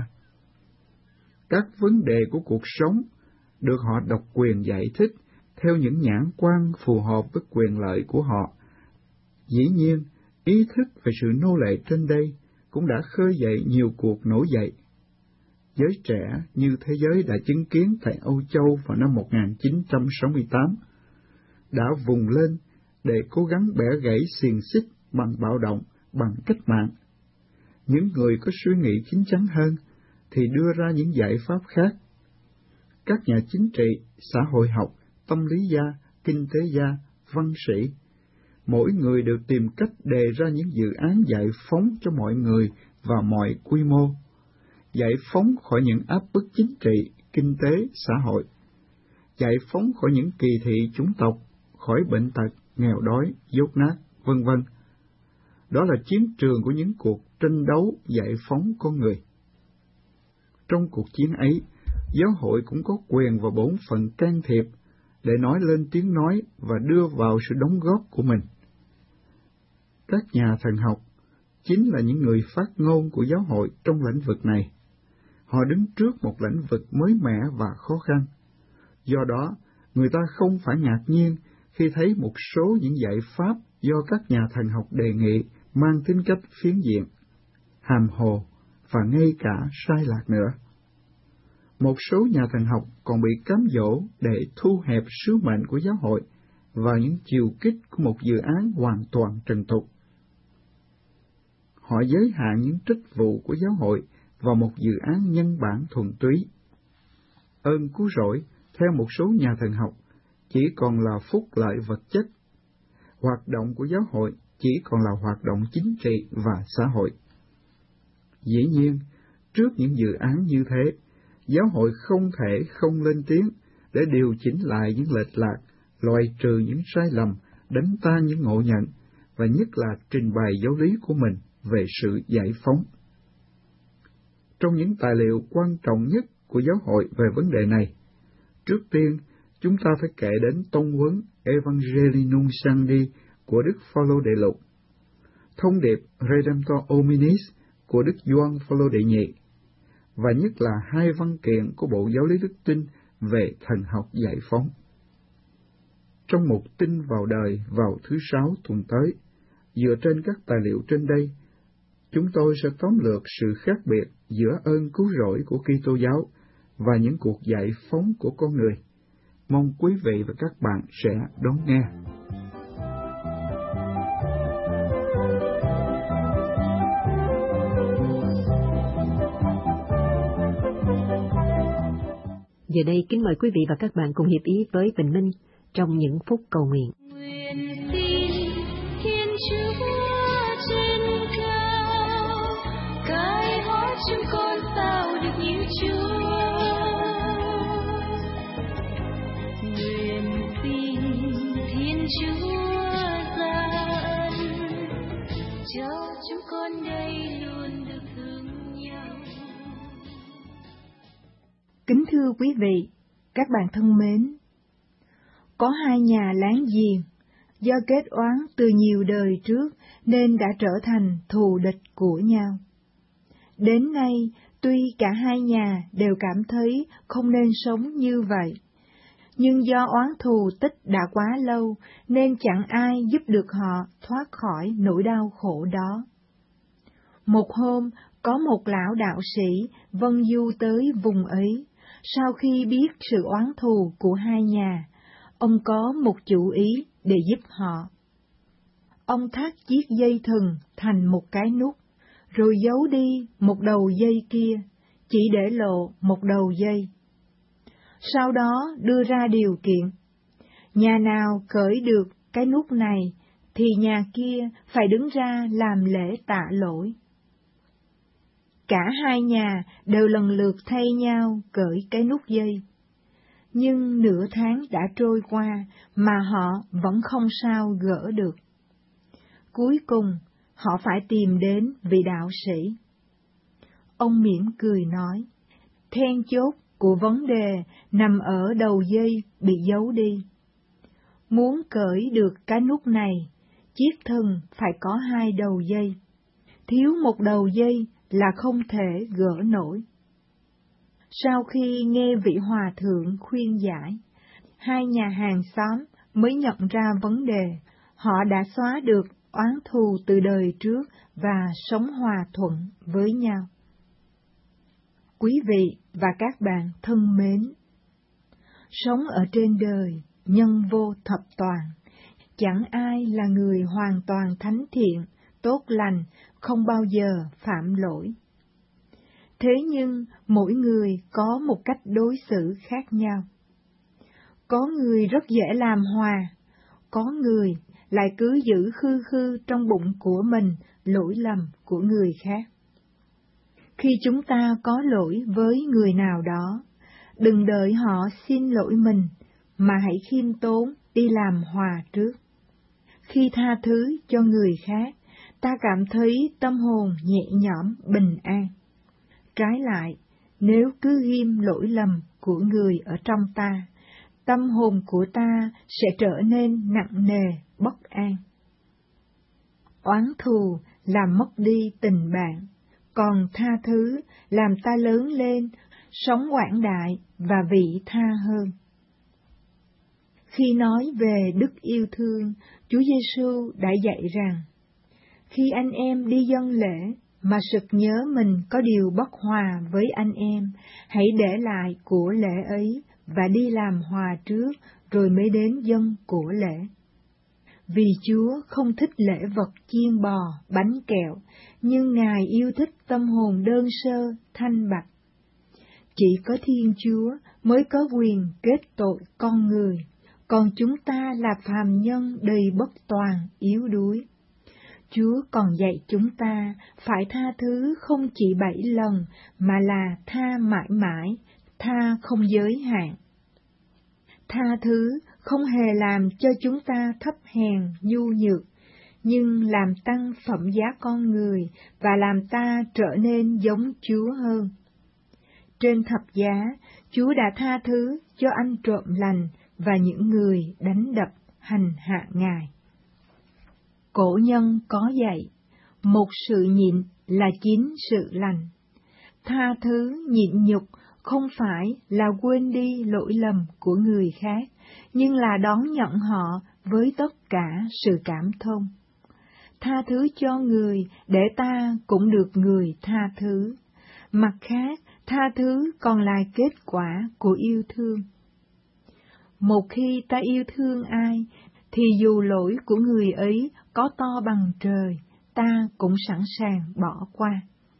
Các vấn đề của cuộc sống được họ độc quyền giải thích theo những nhãn quan phù hợp với quyền lợi của họ. Dĩ nhiên, ý thức về sự nô lệ trên đây cũng đã khơi dậy nhiều cuộc nổi dậy. Giới trẻ như thế giới đã chứng kiến tại Âu Châu vào năm một nghìn chín trăm sáu mươi tám, đã vùng lên để cố gắng bẻ gãy xiềng xích bằng bạo động, bằng cách mạng. Những người có suy nghĩ chín chắn hơn thì đưa ra những giải pháp khác. Các nhà chính trị, xã hội học, tâm lý gia, kinh tế gia, văn sĩ, mỗi người đều tìm cách đề ra những dự án giải phóng cho mọi người và mọi quy mô, giải phóng khỏi những áp bức chính trị, kinh tế, xã hội, giải phóng khỏi những kỳ thị chủng tộc, khỏi bệnh tật, nghèo đói, dốt nát, vân vân. Đó là chiến trường của những cuộc tranh đấu giải phóng con người. Trong cuộc chiến ấy, giáo hội cũng có quyền và bổn phận can thiệp để nói lên tiếng nói và đưa vào sự đóng góp của mình. Các nhà thần học chính là những người phát ngôn của giáo hội trong lĩnh vực này. Họ đứng trước một lĩnh vực mới mẻ và khó khăn. Do đó, người ta không phải ngạc nhiên khi thấy một số những giải pháp do các nhà thần học đề nghị mang tính cách phiến diện, hàm hồ và ngay cả sai lạc nữa. Một số nhà thần học còn bị cám dỗ để thu hẹp sứ mệnh của giáo hội vào những chiều kích của một dự án hoàn toàn trần tục. Họ giới hạn những trách vụ của giáo hội vào một dự án nhân bản thuần túy. Ơn cứu rỗi, theo một số nhà thần học, chỉ còn là phúc lợi vật chất. Hoạt động của giáo hội chỉ còn là hoạt động chính trị và xã hội. Dĩ nhiên, trước những dự án như thế, giáo hội không thể không lên tiếng để điều chỉnh lại những lệch lạc, loại trừ những sai lầm, đánh tan những ngộ nhận, và nhất là trình bày giáo lý của mình về sự giải phóng. Trong những tài liệu quan trọng nhất của giáo hội về vấn đề này, trước tiên chúng ta phải kể đến tông huấn Evangelinum Sandi của Đức Phaolô Đệ Lục, thông điệp Redemptor Hominis của Đức Gioan Phaolô Đệ Nhị, và nhất là hai văn kiện của Bộ Giáo lý Đức Tin về thần học giải phóng. Trong một tin vào đời vào thứ Sáu tuần tới, dựa trên các tài liệu trên đây, chúng tôi sẽ tóm lược sự khác biệt giữa ơn cứu rỗi của Kitô giáo và những cuộc giải phóng của con người. Mong quý vị và các bạn sẽ đón nghe. Giờ đây kính mời quý vị và các bạn cùng hiệp ý với Bình Minh trong những phút cầu nguyện. Nguyện xin Thiên Chúa trên cao, cai hóa chúng con sao được như Chúa. Nguyện xin Thiên Chúa ra ân, cho chúng con đây luôn được Kính thưa quý vị, các bạn thân mến, có hai nhà láng giềng, do kết oán từ nhiều đời trước nên đã trở thành thù địch của nhau. Đến nay, tuy cả hai nhà đều cảm thấy không nên sống như vậy, nhưng do oán thù tích đã quá lâu nên chẳng ai giúp được họ thoát khỏi nỗi đau khổ đó. Một hôm, có một lão đạo sĩ vâng du tới vùng ấy. Sau khi biết sự oán thù của hai nhà, ông có một chủ ý để giúp họ. Ông thắt chiếc dây thừng thành một cái nút, rồi giấu đi một đầu dây kia, chỉ để lộ một đầu dây. Sau đó đưa ra điều kiện, nhà nào cởi được cái nút này thì nhà kia phải đứng ra làm lễ tạ lỗi. Cả hai nhà đều lần lượt thay nhau cởi cái nút dây. Nhưng nửa tháng đã trôi qua mà họ vẫn không sao gỡ được. Cuối cùng, họ phải tìm đến vị đạo sĩ. Ông mỉm cười nói, then chốt của vấn đề nằm ở đầu dây bị giấu đi. Muốn cởi được cái nút này, chiếc thừng phải có hai đầu dây. Thiếu một đầu dây là không thể gỡ nổi. Sau khi nghe vị hòa thượng khuyên giải, hai nhà hàng xóm mới nhận ra vấn đề, họ đã xóa được oán thù từ đời trước và sống hòa thuận với nhau. Quý vị và các bạn thân mến, sống ở trên đời, nhân vô thập toàn, chẳng ai là người hoàn toàn thánh thiện, tốt lành, không bao giờ phạm lỗi. Thế nhưng mỗi người có một cách đối xử khác nhau. Có người rất dễ làm hòa, có người lại cứ giữ khư khư trong bụng của mình lỗi lầm của người khác. Khi chúng ta có lỗi với người nào đó, đừng đợi họ xin lỗi mình, mà hãy khiêm tốn đi làm hòa trước. Khi tha thứ cho người khác, ta cảm thấy tâm hồn nhẹ nhõm, bình an. Trái lại, nếu cứ ghim lỗi lầm của người ở trong ta, tâm hồn của ta sẽ trở nên nặng nề, bất an. Oán thù làm mất đi tình bạn, còn tha thứ làm ta lớn lên, sống quảng đại và vị tha hơn. Khi nói về đức yêu thương, Chúa Giêsu đã dạy rằng, khi anh em đi dâng lễ mà sực nhớ mình có điều bất hòa với anh em, hãy để lại của lễ ấy và đi làm hòa trước rồi mới đến dâng của lễ. Vì Chúa không thích lễ vật chiên bò, bánh kẹo, nhưng Ngài yêu thích tâm hồn đơn sơ, thanh bạch. Chỉ có Thiên Chúa mới có quyền kết tội con người, còn chúng ta là phàm nhân đầy bất toàn, yếu đuối. Chúa còn dạy chúng ta phải tha thứ không chỉ bảy lần, mà là tha mãi mãi, tha không giới hạn. Tha thứ không hề làm cho chúng ta thấp hèn, nhu nhược, nhưng làm tăng phẩm giá con người và làm ta trở nên giống Chúa hơn. Trên thập giá, Chúa đã tha thứ cho ăn trộm lành và những người đánh đập, hành hạ Ngài. Cổ nhân có dạy, một sự nhịn là chín sự lành. Tha thứ nhịn nhục không phải là quên đi lỗi lầm của người khác, nhưng là đón nhận họ với tất cả sự cảm thông. Tha thứ cho người để ta cũng được người tha thứ. Mặt khác, tha thứ còn là kết quả của yêu thương. Một khi ta yêu thương ai, thì dù lỗi của người ấy có to bằng trời, ta cũng sẵn sàng bỏ qua.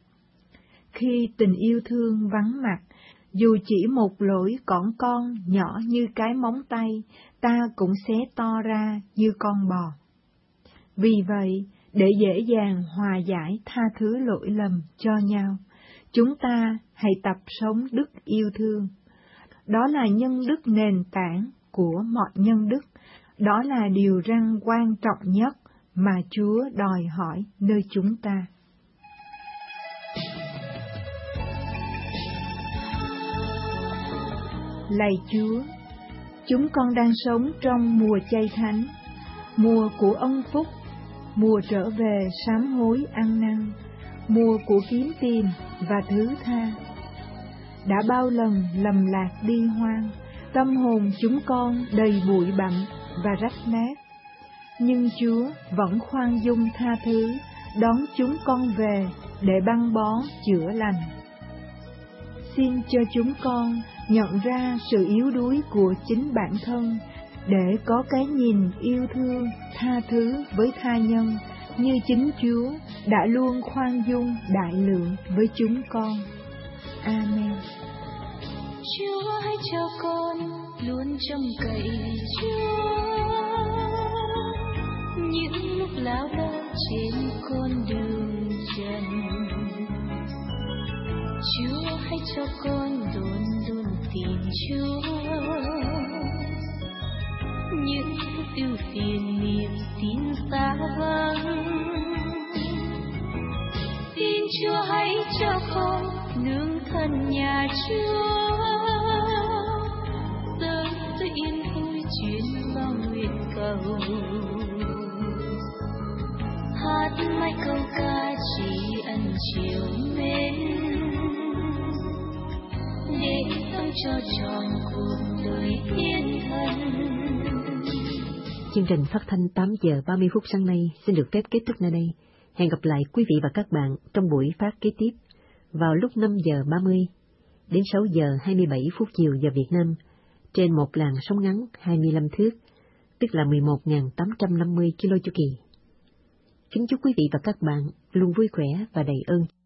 Khi tình yêu thương vắng mặt, dù chỉ một lỗi cỏn con nhỏ như cái móng tay, ta cũng xé to ra như con bò. Vì vậy, để dễ dàng hòa giải tha thứ lỗi lầm cho nhau, chúng ta hãy tập sống đức yêu thương. Đó là nhân đức nền tảng của mọi nhân đức, đó là điều răn quan trọng nhất mà Chúa đòi hỏi nơi chúng ta. Lạy Chúa, chúng con đang sống trong mùa chay thánh, mùa của ân phúc, mùa trở về sám hối ăn năn, mùa của kiếm tìm và thứ tha. Đã bao lần lầm lạc đi hoang, tâm hồn chúng con đầy bụi bặm và rách nát, nhưng Chúa vẫn khoan dung tha thứ, đón chúng con về để băng bó chữa lành. Xin cho chúng con nhận ra sự yếu đuối của chính bản thân, để có cái nhìn yêu thương, tha thứ với tha nhân, như chính Chúa đã luôn khoan dung đại lượng với chúng con. Amen. Chúa hãy cho con luôn trông cậy Chúa, những lúc lão đao trên con đường trần. Chúa hãy cho con luôn luôn tìm Chúa, những lúc ưu phiền niềm tin xa vắng. Xin Chúa hãy cho con nương thân nhà Chúa, sớm tới yên vui chuyến vào nguyện cầu. Hát mãi câu ca chỉ ân chiều mến, để sống cho tròn cuộc đời thiên thần. Chương trình phát thanh tám giờ ba mươi phút sáng nay xin được phép kết thúc nơi đây. Hẹn gặp lại quý vị và các bạn trong buổi phát kế tiếp vào lúc năm giờ ba mươi đến sáu giờ hai mươi bảy phút chiều giờ Việt Nam trên một làn sóng ngắn hai mươi lăm thước, tức là mười một nghìn tám trăm năm mươi ki lô chu kỳ. Kính chúc quý vị và các bạn luôn vui khỏe và đầy ơn.